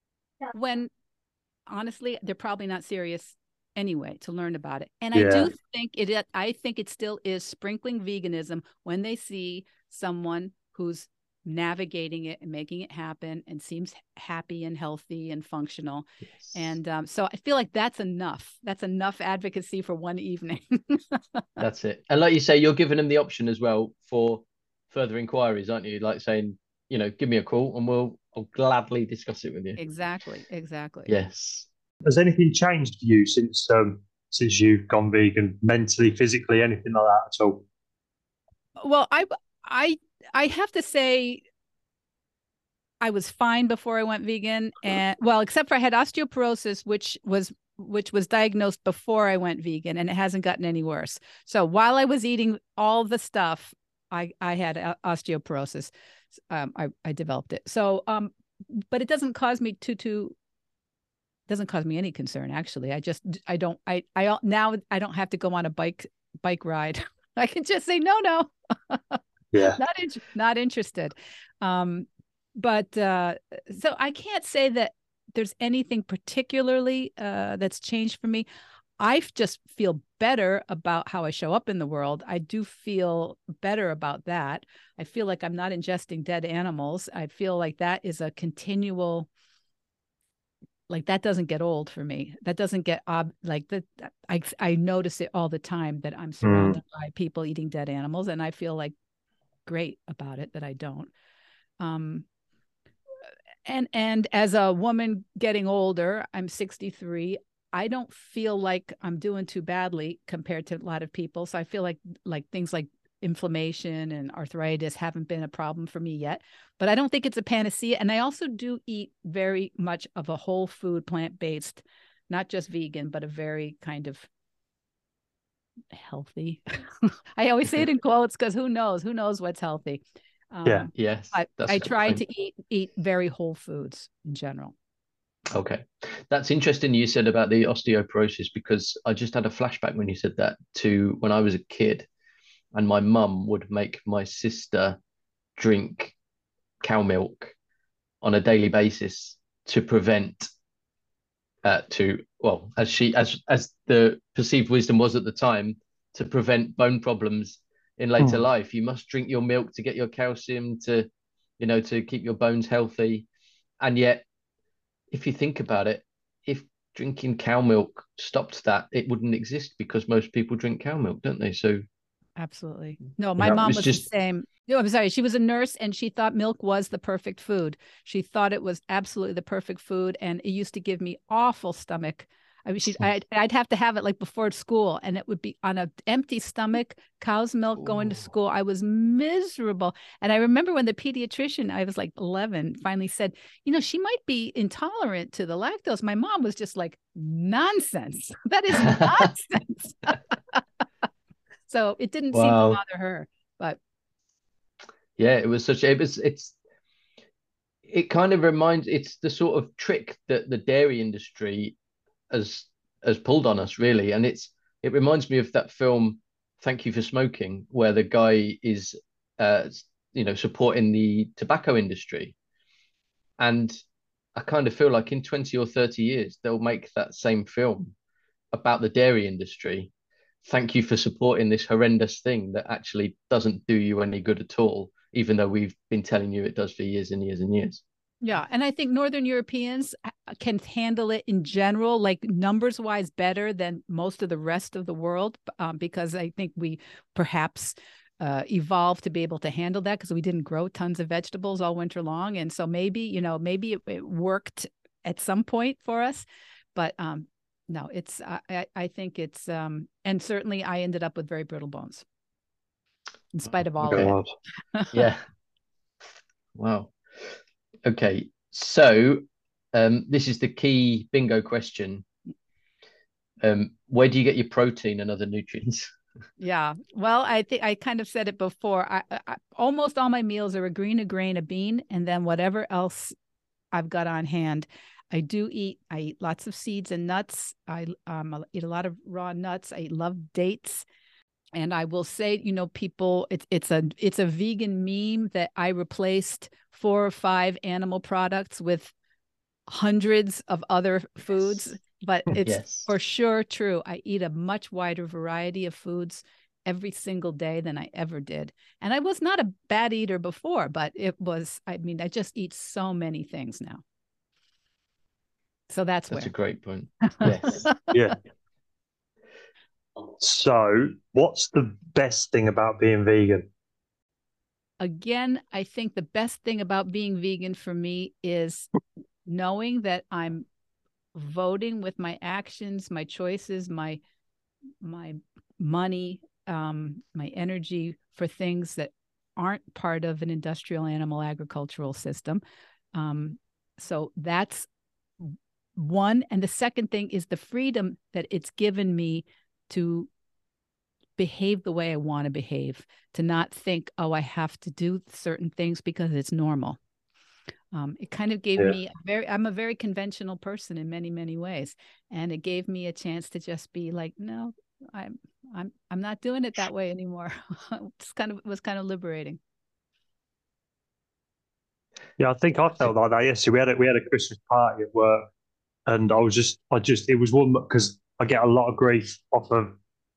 when honestly they're probably not serious anyway to learn about it? And I Yeah. do think it I think it still is sprinkling veganism when they see someone who's navigating it and making it happen, and seems happy and healthy and functional. Yes. And um, so I feel like that's enough. That's enough advocacy for one evening. That's it. And like you say, you're giving them the option as well for further inquiries, aren't you? Like saying, you know, give me a call and we'll I'll gladly discuss it with you. Exactly. Exactly. Yes. Has anything changed for you since um, since you've gone vegan, mentally, physically, anything like that at all? Well, I I I have to say I was fine before I went vegan, and well, except for I had osteoporosis, which was which was diagnosed before I went vegan, and it hasn't gotten any worse. So while I was eating all the stuff, I I had osteoporosis. Um, I I developed it. So um, but it doesn't cause me to to doesn't cause me any concern, actually. I just I don't I I now I don't have to go on a bike bike ride. I can just say no, no. Yeah. not in, not interested. Um, but uh, so I can't say that there's anything particularly uh, that's changed for me. I just feel better about how I show up in the world. I do feel better about that. I feel like I'm not ingesting dead animals. I feel like that is a continual, like that doesn't get old for me. That doesn't get ob like that. I, I notice it all the time that I'm surrounded mm. by people eating dead animals, and I feel like great about it that I don't. Um, and, and as a woman getting older, I'm sixty-three. I don't feel like I'm doing too badly compared to a lot of people. So I feel like, like things like inflammation and arthritis haven't been a problem for me yet, but I don't think it's a panacea. And I also do eat very much of a whole food, plant-based, not just vegan, but a very kind of healthy. I always say it in quotes because who knows? Who knows what's healthy? Um, yeah. Yes. I, I try to eat eat very whole foods in general. Okay. That's interesting you said about the osteoporosis, because I just had a flashback when you said that to when I was a kid and my mum would make my sister drink cow milk on a daily basis to prevent uh, to well as she as as the perceived wisdom was at the time, to prevent bone problems in later mm. life. You must drink your milk to get your calcium, to you know to keep your bones healthy. And yet if you think about it, if drinking cow milk stopped that, it wouldn't exist, because most people drink cow milk, don't they? So absolutely. No, my yeah, mom was, was just... the same. No, I'm sorry. She was a nurse and she thought milk was the perfect food. She thought it was absolutely the perfect food. And it used to give me awful stomach. I mean, she, I'd, I'd have to have it like before school, and it would be on an empty stomach, cow's milk going to school. I was miserable. And I remember when the pediatrician, I was like eleven, finally said, you know, she might be intolerant to the lactose. My mom was just like, nonsense. That is nonsense. So it didn't wow. seem to bother her, but. Yeah, it was such, it was, it's, it kind of reminds, it's the sort of trick that the dairy industry has has pulled on us, really. And it's it reminds me of that film Thank You for Smoking, where the guy is uh you know supporting the tobacco industry, and I kind of feel like in twenty or thirty years they'll make that same film about the dairy industry. Thank you for supporting this horrendous thing that actually doesn't do you any good at all, even though we've been telling you it does for years and years and years. Yeah. And I think Northern Europeans can handle it in general, like numbers wise, better than most of the rest of the world, um, because I think we perhaps uh, evolved to be able to handle that because we didn't grow tons of vegetables all winter long. And so maybe, you know, maybe it, it worked at some point for us. But um, no, it's I, I think it's um, and certainly I ended up with very brittle bones in spite of all okay. of it. Yeah. Wow. Okay, so um, this is the key bingo question. Um, where do you get your protein and other nutrients? Yeah, well, I think I kind of said it before. I, I, almost all my meals are a green, a grain, a bean, and then whatever else I've got on hand. I do eat. I eat lots of seeds and nuts. I um, I eat a lot of raw nuts. I love dates. And I will say, you know, people, it's it's a it's a vegan meme that I replaced four or five animal products with hundreds of other foods, yes. But it's yes. for sure true. I eat a much wider variety of foods every single day than I ever did. And I was not a bad eater before, but it was, I mean, I just eat so many things now. So that's, That's where. a great point. Yes. Yeah. So, what's the best thing about being vegan? Again, I think the best thing about being vegan for me is knowing that I'm voting with my actions, my choices, my my money, um, my energy for things that aren't part of an industrial animal agricultural system. Um, so that's one. And the second thing is the freedom that it's given me to behave the way I want to behave, to not think, oh, I have to do certain things because it's normal. Um, it kind of gave Yeah. me a very, I'm a very conventional person in many, many ways. And it gave me a chance to just be like, no, I'm, I'm, I'm not doing it that way anymore. It's kind of, it was kind of liberating. Yeah, I think I felt like that yesterday. We had a, we had a Christmas party at work, and I was just, I just, it was one because I get a lot of grief off of.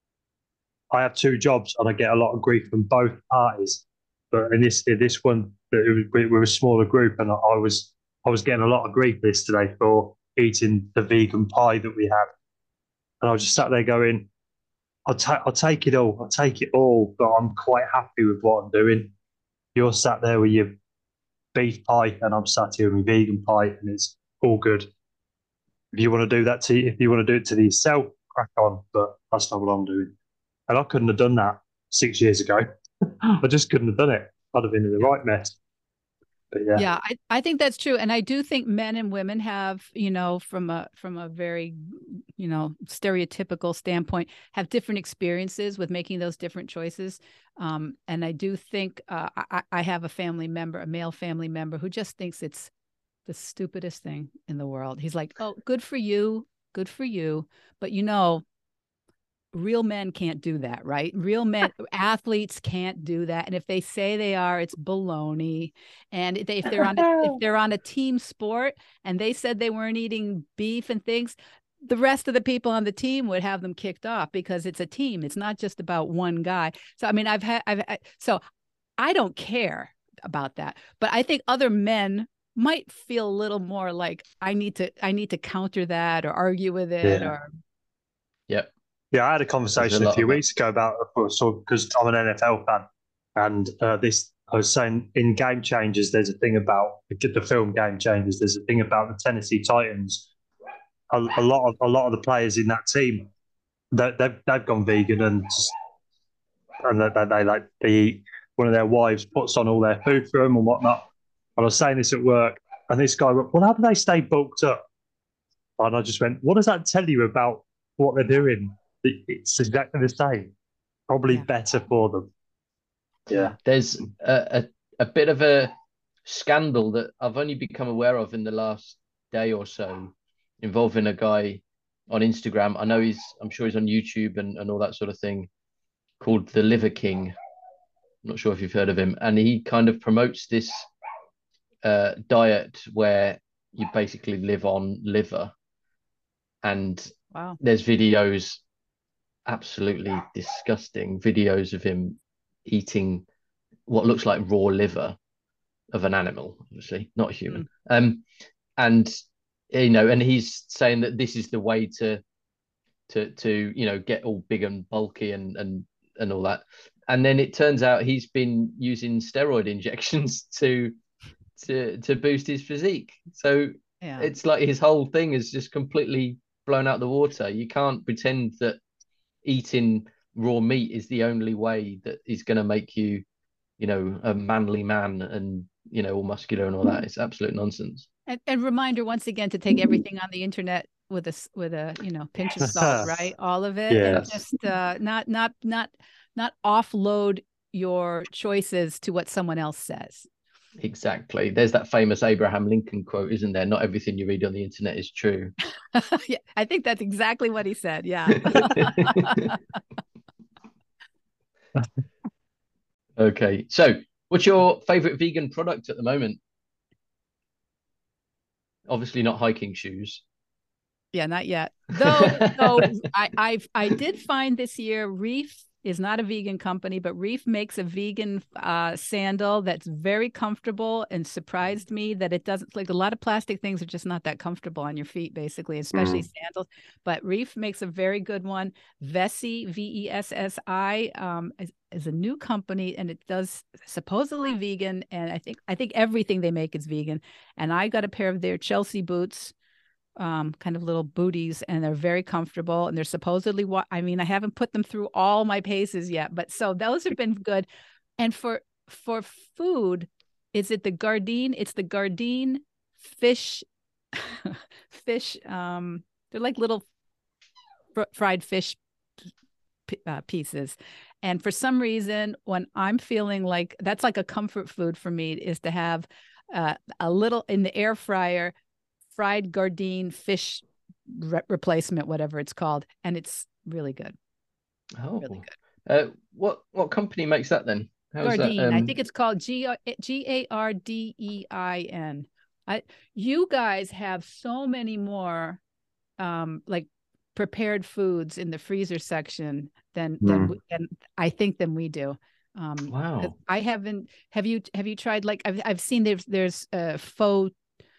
I have two jobs, and I get a lot of grief from both parties. But in this, in this one, it was, we were a smaller group, and I, I was, I was getting a lot of grief yesterday for eating the vegan pie that we had, and I was just sat there going, "I'll take, I'll take it all, I'll take it all," but I'm quite happy with what I'm doing. You're sat there with your beef pie, and I'm sat here with my vegan pie, and it's all good. If you want to do that to, if you want to do it to yourself, crack on. But that's not what I'm doing, and I couldn't have done that six years ago. I just couldn't have done it. I'd have been in the right mess. But yeah, Yeah, I, I think that's true. And I do think men and women have, you know, from a from a very, you know, stereotypical standpoint, have different experiences with making those different choices. Um, and I do think uh, I, I have a family member, a male family member, who just thinks it's the stupidest thing in the world. He's like, oh, good for you. Good for you. But, you know, real men can't do that, right? Real men, athletes can't do that. And if they say they are, it's baloney. And if, they, if they're on a, if they're on a team sport and they said they weren't eating beef and things, the rest of the people on the team would have them kicked off because it's a team. It's not just about one guy. So I mean, I've had, I've so I don't care about that, but I think other men might feel a little more like I need to, I need to counter that or argue with it, yeah, or Yep. yeah. I had a conversation a, a few weeks ago about so because I'm an N F L fan, and uh, this I was saying in Game Changers, there's a thing about the film Game Changers. There's a thing about the Tennessee Titans. A, a lot of a lot of the players in that team, they, they've they've gone vegan and and they, they, they like they eat. One of their wives puts on all their food for them and whatnot. And I was saying this at work, and this guy went, "Well, how do they stay bulked up?" And I just went, "What does that tell you about what they're doing? It's exactly the same, probably Yeah. better for them." Yeah, There's a, a, a bit of a scandal that I've only become aware of in the last day or so, involving a guy on Instagram. I know he's, I'm sure he's on YouTube and, and all that sort of thing, called the Liver King. I'm not sure if you've heard of him. And he kind of promotes this uh, diet where you basically live on liver. And wow. there's videos, absolutely disgusting videos of him eating what looks like raw liver of an animal, obviously not a human. Mm. Um, and you know, and he's saying that this is the way to to to you know get all big and bulky and and and all that. And then it turns out he's been using steroid injections to to to boost his physique. So yeah. It's like his whole thing is just completely blown out the water. You can't pretend that eating raw meat is the only way that is going to make you, you know, a manly man and, you know, all muscular and all that. It's absolute nonsense. And, and reminder once again to take everything on the internet with a with a you know pinch of salt, right? All of it, yes. And just uh, not not not not offload your choices to what someone else says. Exactly. There's that famous Abraham Lincoln quote, isn't there? Not everything you read on the internet is true. Yeah, I think that's exactly what he said. Yeah. Okay. So, what's your favorite vegan product at the moment? Obviously not hiking shoes. Yeah, not yet. Though, though I, I've I did find this year Reef is not a vegan company, but Reef makes a vegan uh, sandal that's very comfortable and surprised me that it doesn't, like a lot of plastic things are just not that comfortable on your feet, basically, especially mm. sandals. But Reef makes a very good one. Vessi, V E S S I, um, is, is a new company, and it does supposedly vegan. And I think I think everything they make is vegan. And I got a pair of their Chelsea boots, um kind of little booties, and they're very comfortable, and they're supposedly what I mean I haven't put them through all my paces yet, but so those have been good. And for for food, is it the Gardein it's the Gardein fish fish um they're like little fr fried fish uh, pieces. And for some reason, when I'm feeling like that's like a comfort food for me, is to have uh, a little in the air fryer fried Gardein fish re replacement, whatever it's called, and it's really good. Oh, really good. Uh, what what company makes that then? How's Gardein. That, um... I think it's called G G A R D E I N. I you guys have so many more um like prepared foods in the freezer section than mm. than, than I think than we do. Um, wow. I haven't. Have you have you tried like I've I've seen there's there's uh, faux.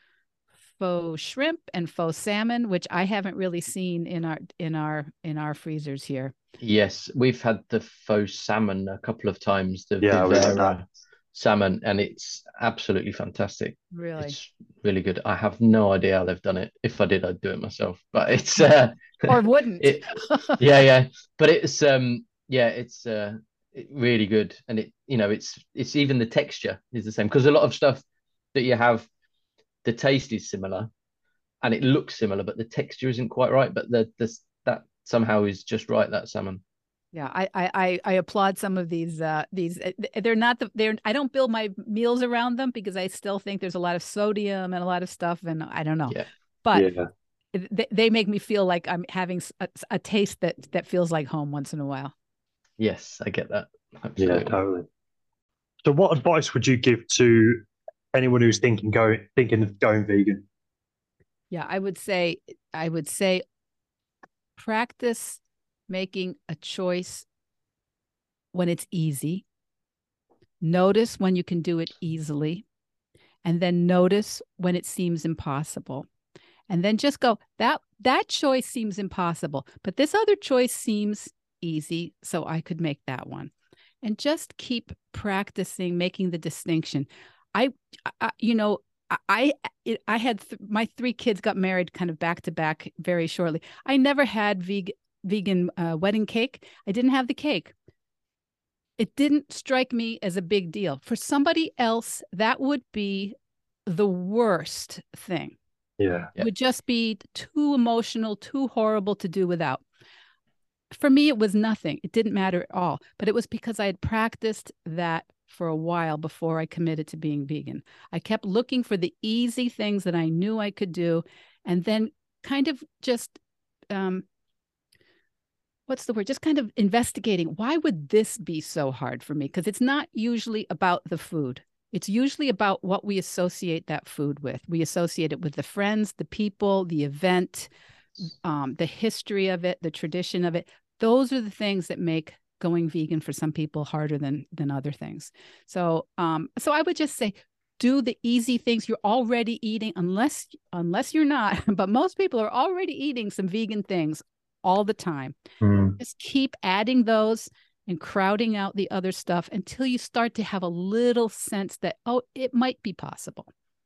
faux shrimp and faux salmon, which I haven't really seen in our in our in our freezers here. Yes, we've had the faux salmon a couple of times, the yeah, Vivera salmon, and it's absolutely fantastic. Really, it's really good. I have no idea how they've done it. If I did, I'd do it myself, but it's uh or wouldn't. it, yeah, yeah, but it's um yeah, it's uh really good, and it you know it's it's even the texture is the same, because a lot of stuff that you have, the taste is similar and it looks similar, but the texture isn't quite right. But the this that somehow is just right, that salmon. Yeah, I I I applaud some of these uh these they're not the they're I don't build my meals around them because I still think there's a lot of sodium and a lot of stuff, and I don't know. Yeah. But yeah. They, they make me feel like I'm having a, a taste that that feels like home once in a while. Yes, I get that. Absolutely. Yeah, totally. So what advice would you give to anyone who's thinking going thinking of going vegan? Yeah, I would say I would say practice making a choice when it's easy. Notice when you can do it easily, and then notice when it seems impossible. And then just go, that that choice seems impossible, but this other choice seems easy, so I could make that one. And just keep practicing making the distinction. I, I you know, I I, I had th my three kids got married kind of back to back very shortly. I never had vegan vegan uh, wedding cake. I didn't have the cake. It didn't strike me as a big deal. For somebody else, that would be the worst thing. Yeah. It would just be too emotional, too horrible to do without. For me, it was nothing. It didn't matter at all. But it was because I had practiced that for a while before I committed to being vegan. I kept looking for the easy things that I knew I could do, and then kind of just, um, what's the word? Just kind of investigating, why would this be so hard for me? Because it's not usually about the food. It's usually about what we associate that food with. We associate it with the friends, the people, the event, um, the history of it, the tradition of it. Those are the things that make going vegan for some people harder than than other things. So, um, so I would just say, do the easy things you're already eating, unless unless you're not. But most people are already eating some vegan things all the time. Mm. Just keep adding those and crowding out the other stuff until you start to have a little sense that, oh, it might be possible.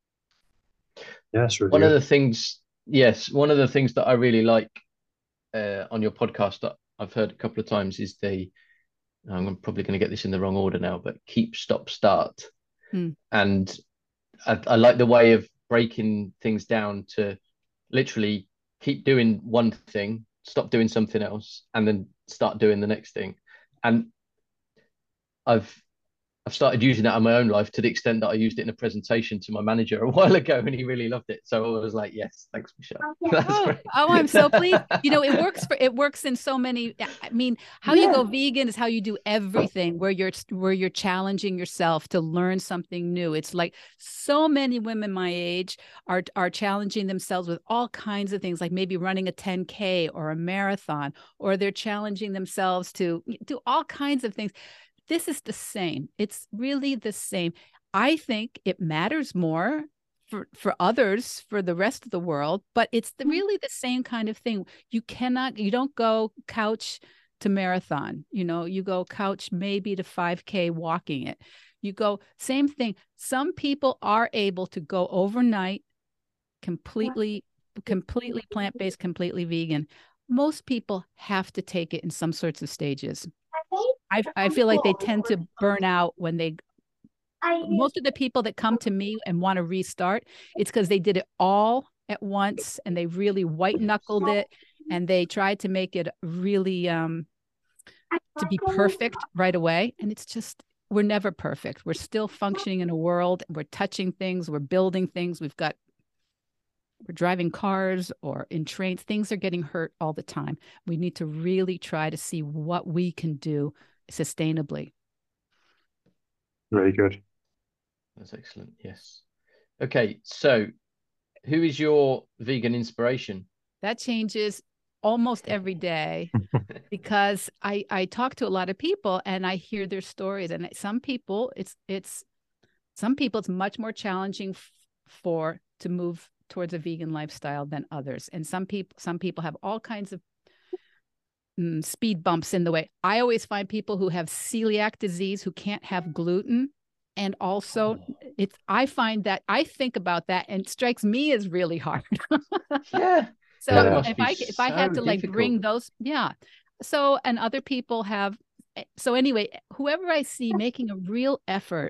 Yes, really one good. of the things, yes, one of the things that I really like uh, on your podcast that I've heard a couple of times is the, I'm probably going to get this in the wrong order now, but keep, stop, start. Hmm. And I, I like the way of breaking things down to literally keep doing one thing, stop doing something else, and then start doing the next thing. And I've I've started using that in my own life to the extent that I used it in a presentation to my manager a while ago, and he really loved it. So I was like, "Yes, thanks, Michelle. That's Oh, great." oh, I'm so pleased. You know, it works for it works in so many. I mean, how you Yeah. go vegan is how you do everything. Where you're where you're challenging yourself to learn something new. It's like so many women my age are are challenging themselves with all kinds of things, like maybe running a ten K or a marathon, or they're challenging themselves to do all kinds of things. This is the same. It's really the same. I think it matters more for, for others, for the rest of the world, but it's the, really the same kind of thing. You cannot, you don't go couch to marathon, you know, you go couch maybe to five K walking it. You go, same thing. Some people are able to go overnight, completely, completely plant-based, completely vegan. Most people have to take it in some sorts of stages. I, I feel like they tend to burn out when they, most of the people that come to me and want to restart, it's because they did it all at once and they really white knuckled it and they tried to make it really um, to be perfect right away. And it's just, we're never perfect. We're still functioning in a world. We're touching things. We're building things. We've got, we're driving cars or in trains. Things are getting hurt all the time. We need to really try to see what we can do sustainably. Very good. That's excellent. Yes. Okay. So who is your vegan inspiration? That changes almost every day because I, I talk to a lot of people and I hear their stories, and some people it's, it's, some people it's much more challenging f- for to move towards a vegan lifestyle than others. And some people, some people have all kinds of mm, speed bumps in the way. I always find people who have celiac disease, who can't have gluten. And also it's, I find that I think about that and it strikes me as really hard. Yeah. So Yeah. if I, if I had to like difficult. bring those, yeah. So, and other people have, so anyway, whoever I see making a real effort,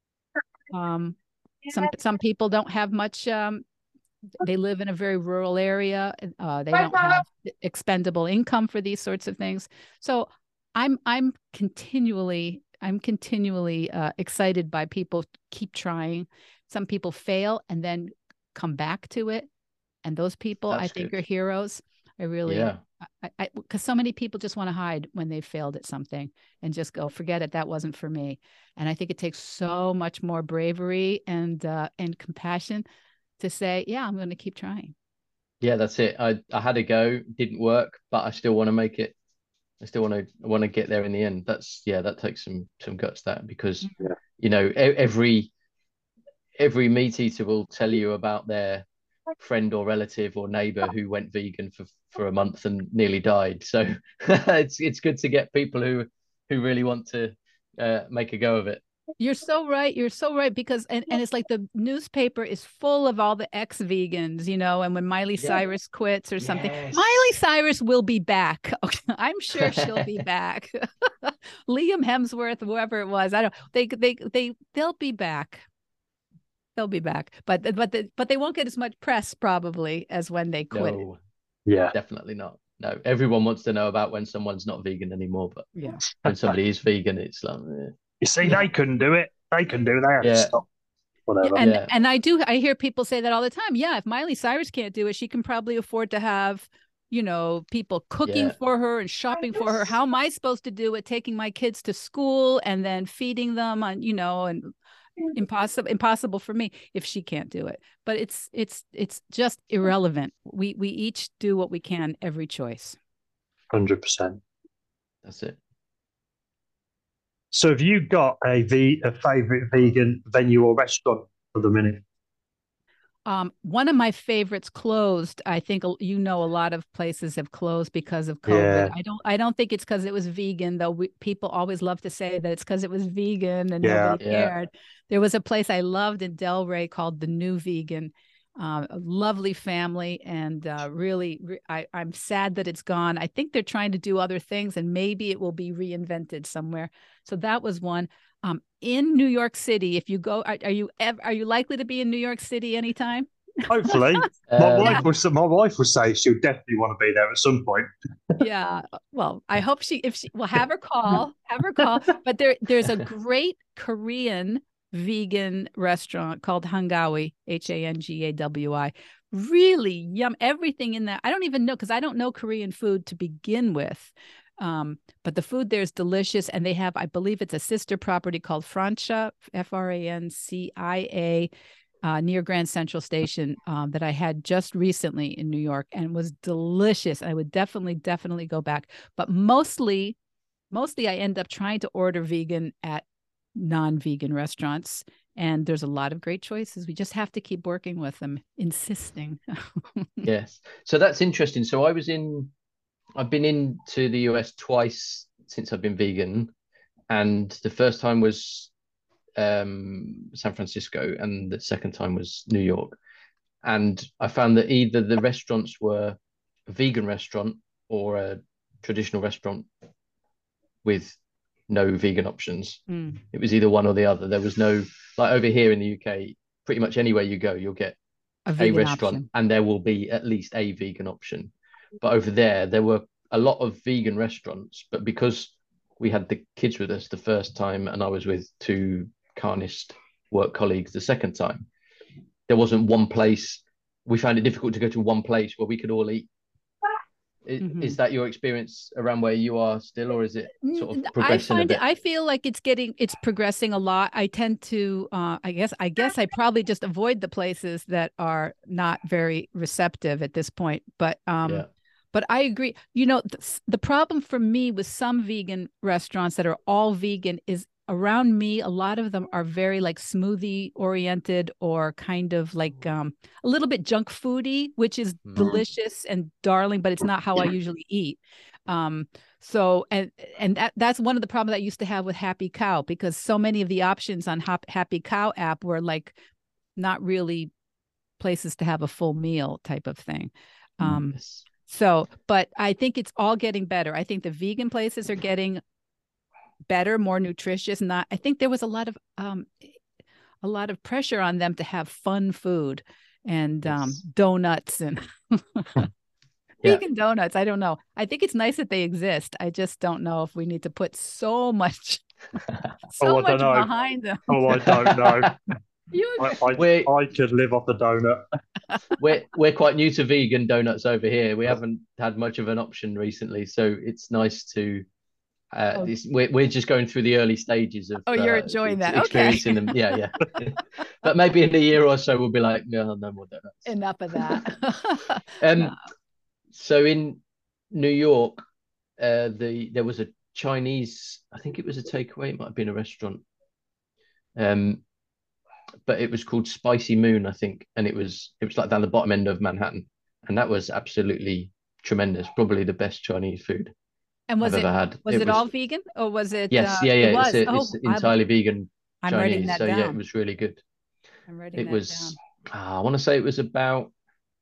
um, some, some people don't have much, um, they live in a very rural area. Uh, they don't have expendable income for these sorts of things. So I'm, I'm continually, I'm continually uh, excited by people keep trying. Some people fail and then come back to it. And those people, That's I think, good. are heroes. I really, Yeah. I, I, because so many people just want to hide when they failed at something and just go, forget it, that wasn't for me. And I think it takes so much more bravery and uh, and compassion to say, yeah, I'm going to keep trying. Yeah, that's it. I, I had a go, didn't work, but I still want to make it. I still want to want to get there in the end. That's yeah, that takes some some guts, that, because Yeah. you know e- every every meat eater will tell you about their friend or relative or neighbor who went vegan for for a month and nearly died. So it's it's good to get people who who really want to uh, make a go of it. You're so right. You're so right. Because, and, and it's like the newspaper is full of all the ex-vegans, you know, and when Miley Yeah. Cyrus quits or something, Yes. Miley Cyrus will be back. Okay. I'm sure she'll be back. Liam Hemsworth, whoever it was, I don't, they, they, they, they'll be back. They'll be back, but, but, the, but they won't get as much press probably as when they quit. No, Yeah. definitely not. No, everyone wants to know about when someone's not vegan anymore, but Yeah. when somebody is vegan, it's like, eh. You see, Yeah. they couldn't do it. They can do it. They have Yeah. to stop. Whatever. And Yeah. and I do I hear people say that all the time. Yeah, if Miley Cyrus can't do it, she can probably afford to have, you know, people cooking Yeah. for her and shopping for her. How am I supposed to do it? Taking my kids to school and then feeding them on, you know, and impossible impossible for me if she can't do it. But it's it's it's just irrelevant. We we each do what we can every choice. one hundred percent. That's it. So have you got a, v- a favorite vegan venue or restaurant for the minute? Um, one of my favorites closed. I think you know a lot of places have closed because of COVID. Yeah. I don't. I don't think it's because it was vegan, though. We, people always love to say that it's because it was vegan and Yeah. nobody Yeah. cared. There was a place I loved in Delray called the New Vegan. Uh, a lovely family, and uh, really, re- I, I'm sad that it's gone. I think they're trying to do other things, and maybe it will be reinvented somewhere. So that was one. Um, in New York City, if you go, are, are you ever, are you likely to be in New York City anytime? Hopefully, my Um, wife will. My wife will say she'll definitely want to be there at some point. Yeah. Well, I hope she, if she will have her call, have her call. But there, there's a great Korean vegan restaurant called Hangawi, H A N G A W I. Really yum. Everything in that. I don't even know because I don't know Korean food to begin with. Um, but the food there is delicious. And they have, I believe it's a sister property called Francia, F R A N C I A. Uh, near Grand Central Station um, that I had just recently in New York and was delicious. I would definitely, definitely go back. But mostly, mostly I end up trying to order vegan at non-vegan restaurants. And there's a lot of great choices. We just have to keep working with them, insisting. Yes. So that's interesting. So I was in, I've been into the U S twice since I've been vegan. And the first time was um San Francisco, and the second time was New York. And I found that either the restaurants were a vegan restaurant or a traditional restaurant with no vegan options. Mm. It was either one or the other. There was no, like over here in the U K, pretty much anywhere you go, you'll get A a vegan restaurant option. and there will be at least a vegan option. But over there, there were a lot of vegan restaurants, but because we had the kids with us the first time and I was with two carnist work colleagues the second time, there wasn't one place. We found it difficult to go to one place where we could all eat. Is, Mhm. is that your experience around where you are still, or is it sort N- of I progressing a find bit? it, I feel like it's getting, it's progressing a lot. I tend to, uh, I guess, I guess I probably just avoid the places that are not very receptive at this point. But, um, Yeah. but I agree. You know, the, the problem for me with some vegan restaurants that are all vegan is around me, a lot of them are very like smoothie oriented or kind of like um, a little bit junk foody, which is Mm. delicious and darling, but it's not how I usually eat. Um, so and and that that's one of the problems I used to have with Happy Cow, because so many of the options on Hop, Happy Cow app were like not really places to have a full meal type of thing. Um, Yes. so, but I think it's all getting better. I think the vegan places are getting better, more nutritious. Not, I think there was a lot of um, a lot of pressure on them to have fun food and um, Yes. donuts and Yeah. vegan donuts. I don't know. I think it's nice that they exist. I just don't know if we need to put so much, so Oh, I much don't know. behind them. Oh, I don't know. You, I, I, We're, I could live off the donut. we're we're quite new to vegan donuts over here. We haven't had much of an option recently, so it's nice to. Uh, Oh. this, we're we're just going through the early stages of. oh, you're uh, enjoying ex- that. Okay. experiencing them. Yeah, yeah. But maybe in a year or so, we'll be like, no, no more donuts. Enough of that. Um, No. so in New York, uh, the there was a Chinese. I think it was a takeaway. It might have been a restaurant. Um, but it was called Spicy Moon, I think, and it was it was like down the bottom end of Manhattan, and that was absolutely tremendous. Probably the best Chinese food And was I've it ever had. was it it was all vegan or was it? yes, Uh, yeah, yeah. it It's was. a, Oh, it's I'm, entirely vegan I'm writing Chinese. that So yeah, down. it was really good. I'm writing It that was. down. ah, I want to say it was about.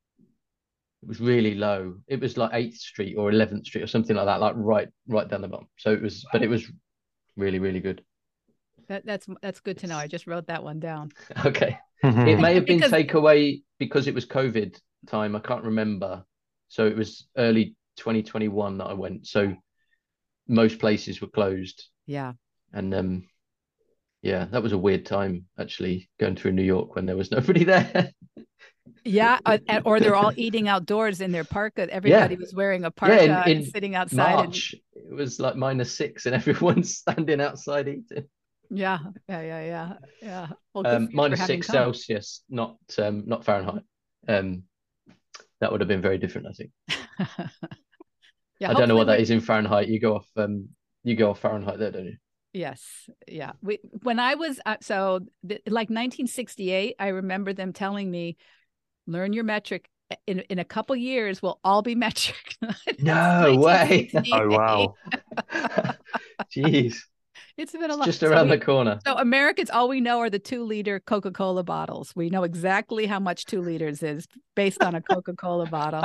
It was really low. It was like eighth Street or eleventh Street or something like that, like right right down the bottom. So it was, but it was really really good. That that's that's good to know. I just wrote that one down. Okay. Mhm. It may have been Because takeaway because it was COVID time. I can't remember. So it was early twenty twenty-one that I went. So most places were closed. yeah. And um yeah, that was a weird time actually going through New York when there was nobody there. Yeah, uh, and- or they're all eating outdoors in their parka. Everybody Yeah. was wearing a Yeah, in, parka and in sitting outside. And March it was like minus six and everyone's standing outside eating. yeah, yeah, yeah, yeah, yeah. Well, good Um for you for minus having six come. Celsius, not um not Fahrenheit. Um that would have been very different, I think. Yeah, I don't know hopefully what that we- is in Fahrenheit. You go off um you go off Fahrenheit there, don't you? Yes, yeah. We when I was uh, so th- like nineteen sixty-eight, I remember them telling me, "Learn your metric. In in a couple years, we'll all be metric." No way. Oh, wow. Jeez. It's been a It's lot. just So around we- the corner. So Americans, all we know are the two liter Coca-Cola bottles. We know exactly how much two liters is based on a Coca-Cola bottle.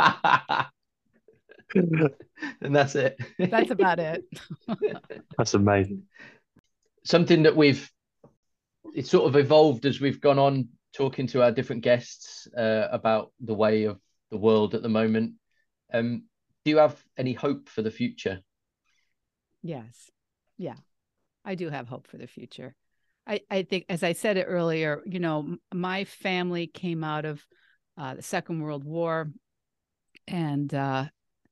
And that's it. That's about it. That's amazing. Something that we've it's sort of evolved as we've gone on talking to our different guests uh, about the way of the world at the moment. Um, do you have any hope for the future? Yes. Yeah, I do have hope for the future. I, I think, as I said it earlier, you know, my family came out of uh, the Second World War, and uh,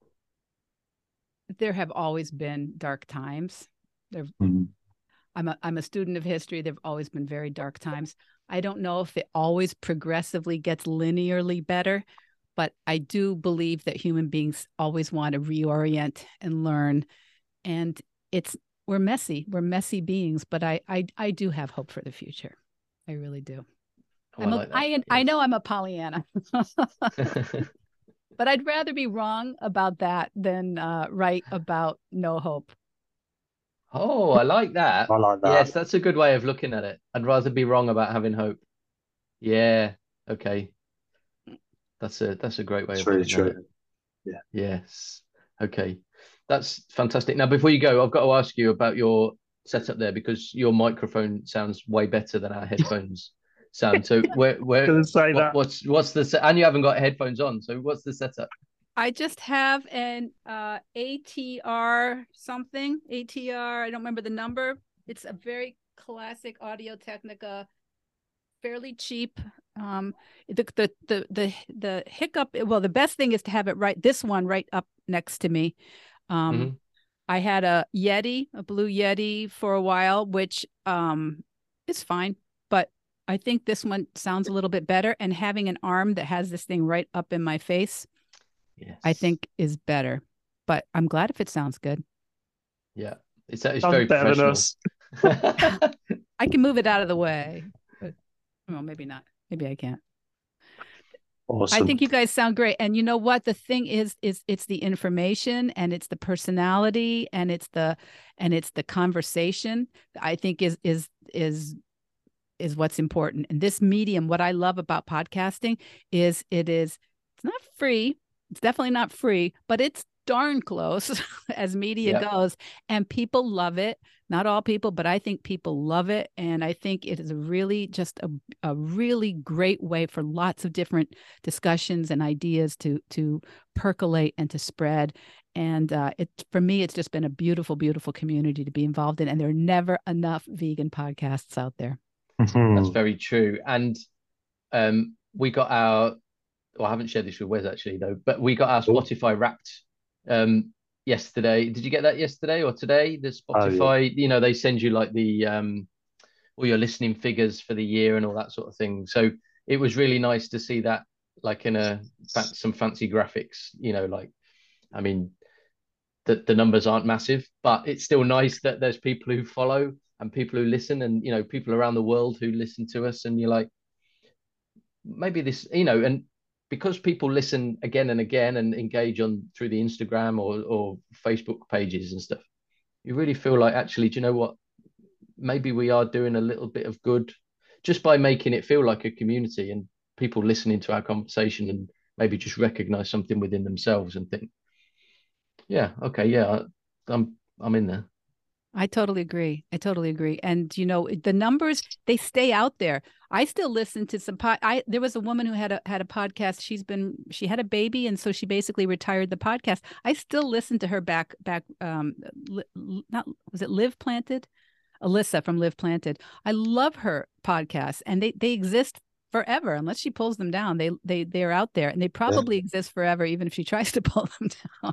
there have always been dark times. There, mm-hmm. I'm a I'm a student of history. There've always been very dark times. I don't know if it always progressively gets linearly better, but I do believe that human beings always want to reorient and learn. And it's we're messy. We're messy beings, but I I I do have hope for the future. I really do. Oh, I'm I a, like that. I, Yes. I know I'm a Pollyanna. But I'd rather be wrong about that than uh, right about no hope. Oh, I like that. I like that. Yes, that's a good way of looking at it. I'd rather be wrong about having hope. Yeah. Okay. That's a that's a great way It's of really looking true. at it. Yeah. Yes. Okay. That's fantastic. Now, before you go, I've got to ask you about your setup there, because your microphone sounds way better than our headphones sound. So where where Gonna say what, that. what's what's the se- and you haven't got headphones on. So what's the setup? I just have an uh, A T R something, A T R, I don't remember the number. It's a very classic Audio Technica, fairly cheap. Um, the, the, the, the, the hiccup, well, the best thing is to have it right, this one right up next to me. Um, mm-hmm. I had a Yeti, a Blue Yeti for a while, which um, is fine, but I think this one sounds a little bit better. And having an arm that has this thing right up in my face, yes, I think is better. But I'm glad if it sounds good. Yeah, it's it's very professional. I can move it out of the way, but well, maybe not. Maybe I can't. Awesome. I think you guys sound great. And you know what? The thing is, is it's the information, and it's the personality, and it's the and it's the conversation, I think is is is is what's important. And this medium, what I love about podcasting is it is it's not free. It's definitely not free, but it's darn close as media yep. goes. And people love it. Not all people, but I think people love it. And I think it is really just a, a really great way for lots of different discussions and ideas to, to percolate and to spread. And uh, it, for me, it's just been a beautiful, beautiful community to be involved in. And there are never enough vegan podcasts out there. That's very true. And um, we got our, well, I haven't shared this with Wes actually though, but we got our Spotify Wrapped um, yesterday. Did you get that yesterday or today? The Spotify, oh, yeah. You know, they send you like the um, all your listening figures for the year and all that sort of thing. So it was really nice to see that, like in a some fancy graphics. You know, like I mean, the the numbers aren't massive, but it's still nice that there's people who follow and people who listen, and you know, people around the world who listen to us, and you're like, maybe this, you know, and because people listen again and again and engage on through the Instagram or or Facebook pages and stuff, you really feel like, actually, do you know what? Maybe we are doing a little bit of good just by making it feel like a community, and people listening to our conversation and maybe just recognize something within themselves and think, yeah, okay, yeah, I'm I'm in there. I totally agree. I totally agree. And, you know, the numbers, they stay out there. I still listen to some pod. I, there was a woman who had a, had a podcast. She's been, she had a baby. And so she basically retired the podcast. I still listen to her back, back, um, li, not, was it Live Planted? Alyssa from Live Planted. I love her podcasts, and they, they exist forever. Unless she pulls them down, they, they, they're out there, and they probably yeah. exist forever, even if she tries to pull them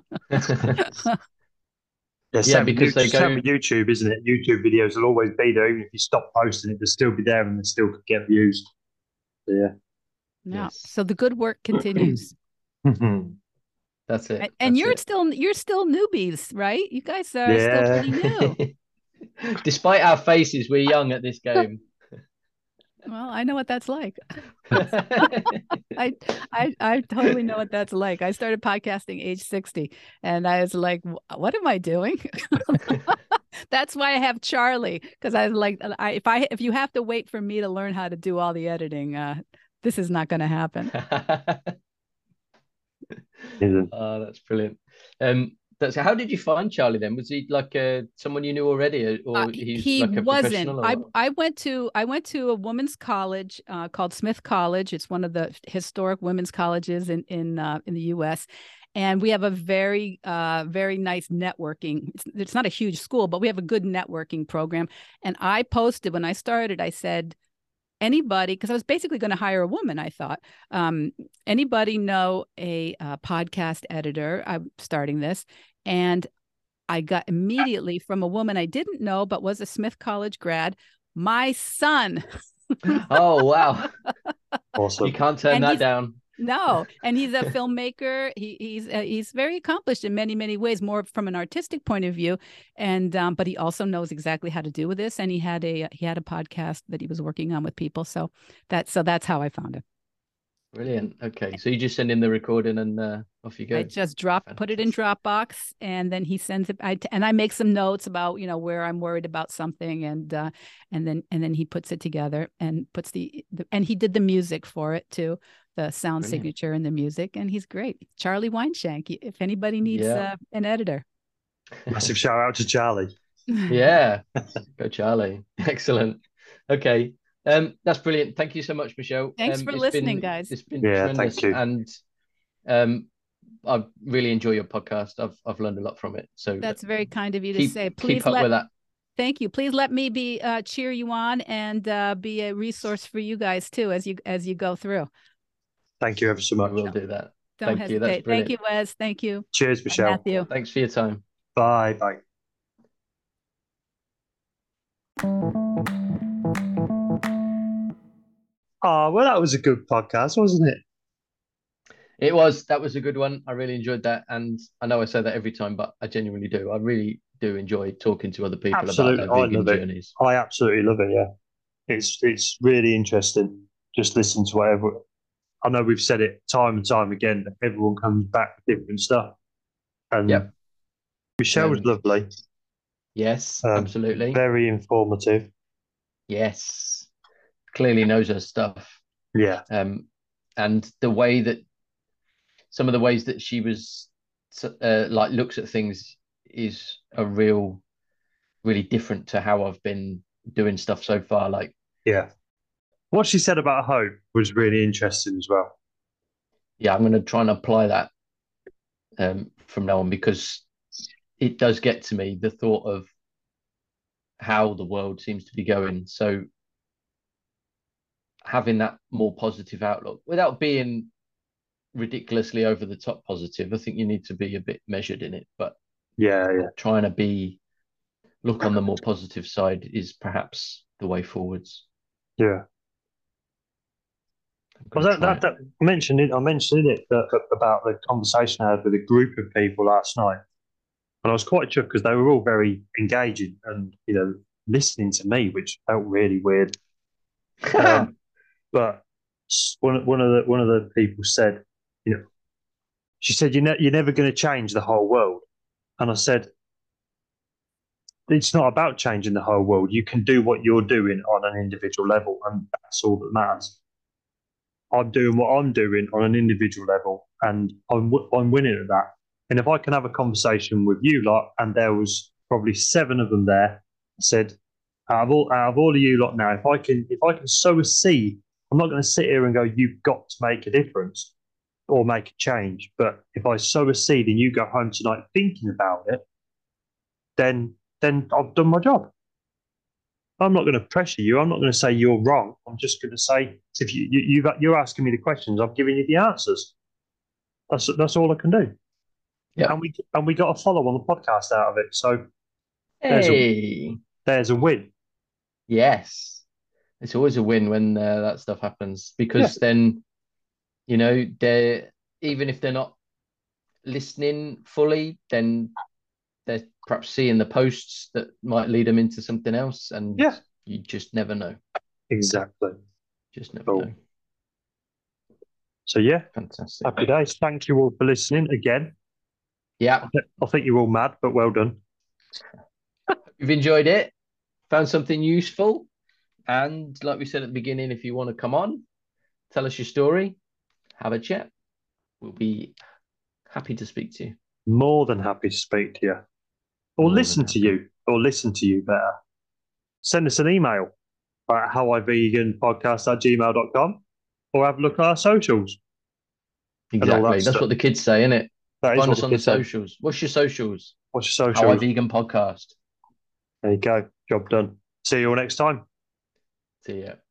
down. Yeah, yeah, because they go with YouTube, isn't it? YouTube videos will always be there, even if you stop posting it, they'll still be there and they still could get views. So, yeah. Yeah. Yes. So the good work continues. That's it. And, That's and you're it. still you're still newbies, right? You guys are yeah. still pretty new. Despite our faces, we're young at this game. Well, I know what that's like. I, I I totally know what that's like. I started podcasting age sixty, and I was like, what am I doing? That's why I have Charlie, because I was like, I, if I if you have to wait for me to learn how to do all the editing, uh, this is not going to happen. Oh, that's brilliant. Um, That's how did you find Charlie then? Was he like uh, someone you knew already, or Uh, he's he like a wasn't. professional? Or I what? I went to I went to a women's college uh, called Smith College. It's one of the historic women's colleges in in uh, in the U S And we have a very uh, very nice networking. It's, it's not a huge school, but we have a good networking program. And I posted when I started. I said, anybody, because I was basically going to hire a woman, I thought, um, anybody know a, uh podcast editor? I'm starting this. And I got immediately from a woman I didn't know, but was a Smith College grad, my son. Oh wow! Awesome. You can't turn And that he's down. no, and he's a filmmaker. He, he's uh, he's very accomplished in many many ways, more from an artistic point of view, and um, but he also knows exactly how to do with this. And he had a he had a podcast that he was working on with people. So that's so that's how I found him. Brilliant. Okay, so you just send him the recording and uh, off you go. I just drop put it in Dropbox, and then he sends it. I and I make some notes about you know where I'm worried about something, and uh, and then and then he puts it together and puts the, the and he did the music for it too, the sound Brilliant. signature and the music, and he's great. Charlie Weinshank. If anybody needs Yeah. uh, an editor, Massive shout out to Charlie. Yeah, go Charlie. Excellent. Okay. Um, that's brilliant. Thank you so much, Michelle. Thanks um, for it's listening, been, guys. It's been Yeah, tremendous, thank you. and um, I really enjoy your podcast. I've I've learned a lot from it. So That's very kind of you to keep say. Please keep up let with that. thank you. Please let me be uh, cheer you on and uh, be a resource for you guys too as you as you go through. Thank you ever so We much. will do that. Don't Thank you. That's hesitate. brilliant. Thank you, Wes. Thank you. Cheers, Bye, Michelle. Matthew. Thanks for your time. Bye. Bye. Oh, well, that was a good podcast, wasn't it? It was. That was a good one. I really enjoyed that, and I know I say that every time, but I genuinely do. I really do enjoy talking to other people Absolutely. about their I vegan love it. journeys. I absolutely love it. Yeah. It's, it's really interesting. Just listen to whatever. I know we've said it time and time again that everyone comes back with different stuff. And Yep. Michelle was Um, lovely. Yes, Um, absolutely. Very informative. Yes, clearly knows her stuff. Yeah. Um, and the way that some of the ways that she was uh, like looks at things is a real, really different to how I've been doing stuff so far. Like, Yeah. What she said about hope was really interesting as well. yeah, I'm going to try and apply that um, from now on, because it does get to me, the thought of how the world seems to be going. So having that more positive outlook without being ridiculously over the top positive, I think you need to be a bit measured in it, but Yeah, yeah. trying to be look on the more positive side is perhaps the way forwards. Yeah. I'm Well, gonna that, try that, it. that I mentioned it. I mentioned it uh, about the conversation I had with a group of people last night, and I was quite chuffed because they were all very engaging and you know listening to me, which felt really weird. Um, but s- one one of the one of the people said, you know, she said, "You know, you're never going to change the whole world," and I said, "It's not about changing the whole world. You can do what you're doing on an individual level, and that's all that matters." I'm doing what I'm doing on an individual level, and I'm I'm winning at that. And if I can have a conversation with you lot, and there was probably seven of them there, I said, out of all out of all of you lot now, if I can if I can sow a seed, I'm not going to sit here and go, you've got to make a difference or make a change. But if I sow a seed and you go home tonight thinking about it, then then I've done my job. I'm not going to pressure you. I'm not going to say you're wrong. I'm just going to say if you, you you've you're asking me the questions, I'm giving you the answers. That's that's all I can do. Yeah. And we and we got a follow on the podcast out of it. So there's a Hey, there's a win. yes, it's always a win when uh, that stuff happens, because then, you know, they're even if they're not listening fully, then they're perhaps seeing the posts that might lead them into something else, and Yeah. you just never know. Exactly. Just never Cool. know. So yeah, Fantastic. happy days. Thank you all for listening again. Yeah, I think you're all mad, but well done. you've enjoyed it, found something useful, and like we said at the beginning, if you want to come on, tell us your story, have a chat, we'll be happy to speak to you. More than happy to speak to you. Or More than listen to happy. you. Or listen to you better. Send us an email at howiveganpodcast at gmail dot com or have a look at our socials. and all Exactly. that That's stuff. what the kids say, isn't it? That is Find what us the on the kids say. socials. What's your socials? What's your How I socials? Vegan Podcast. There you go. Job done. See you all next time. See ya.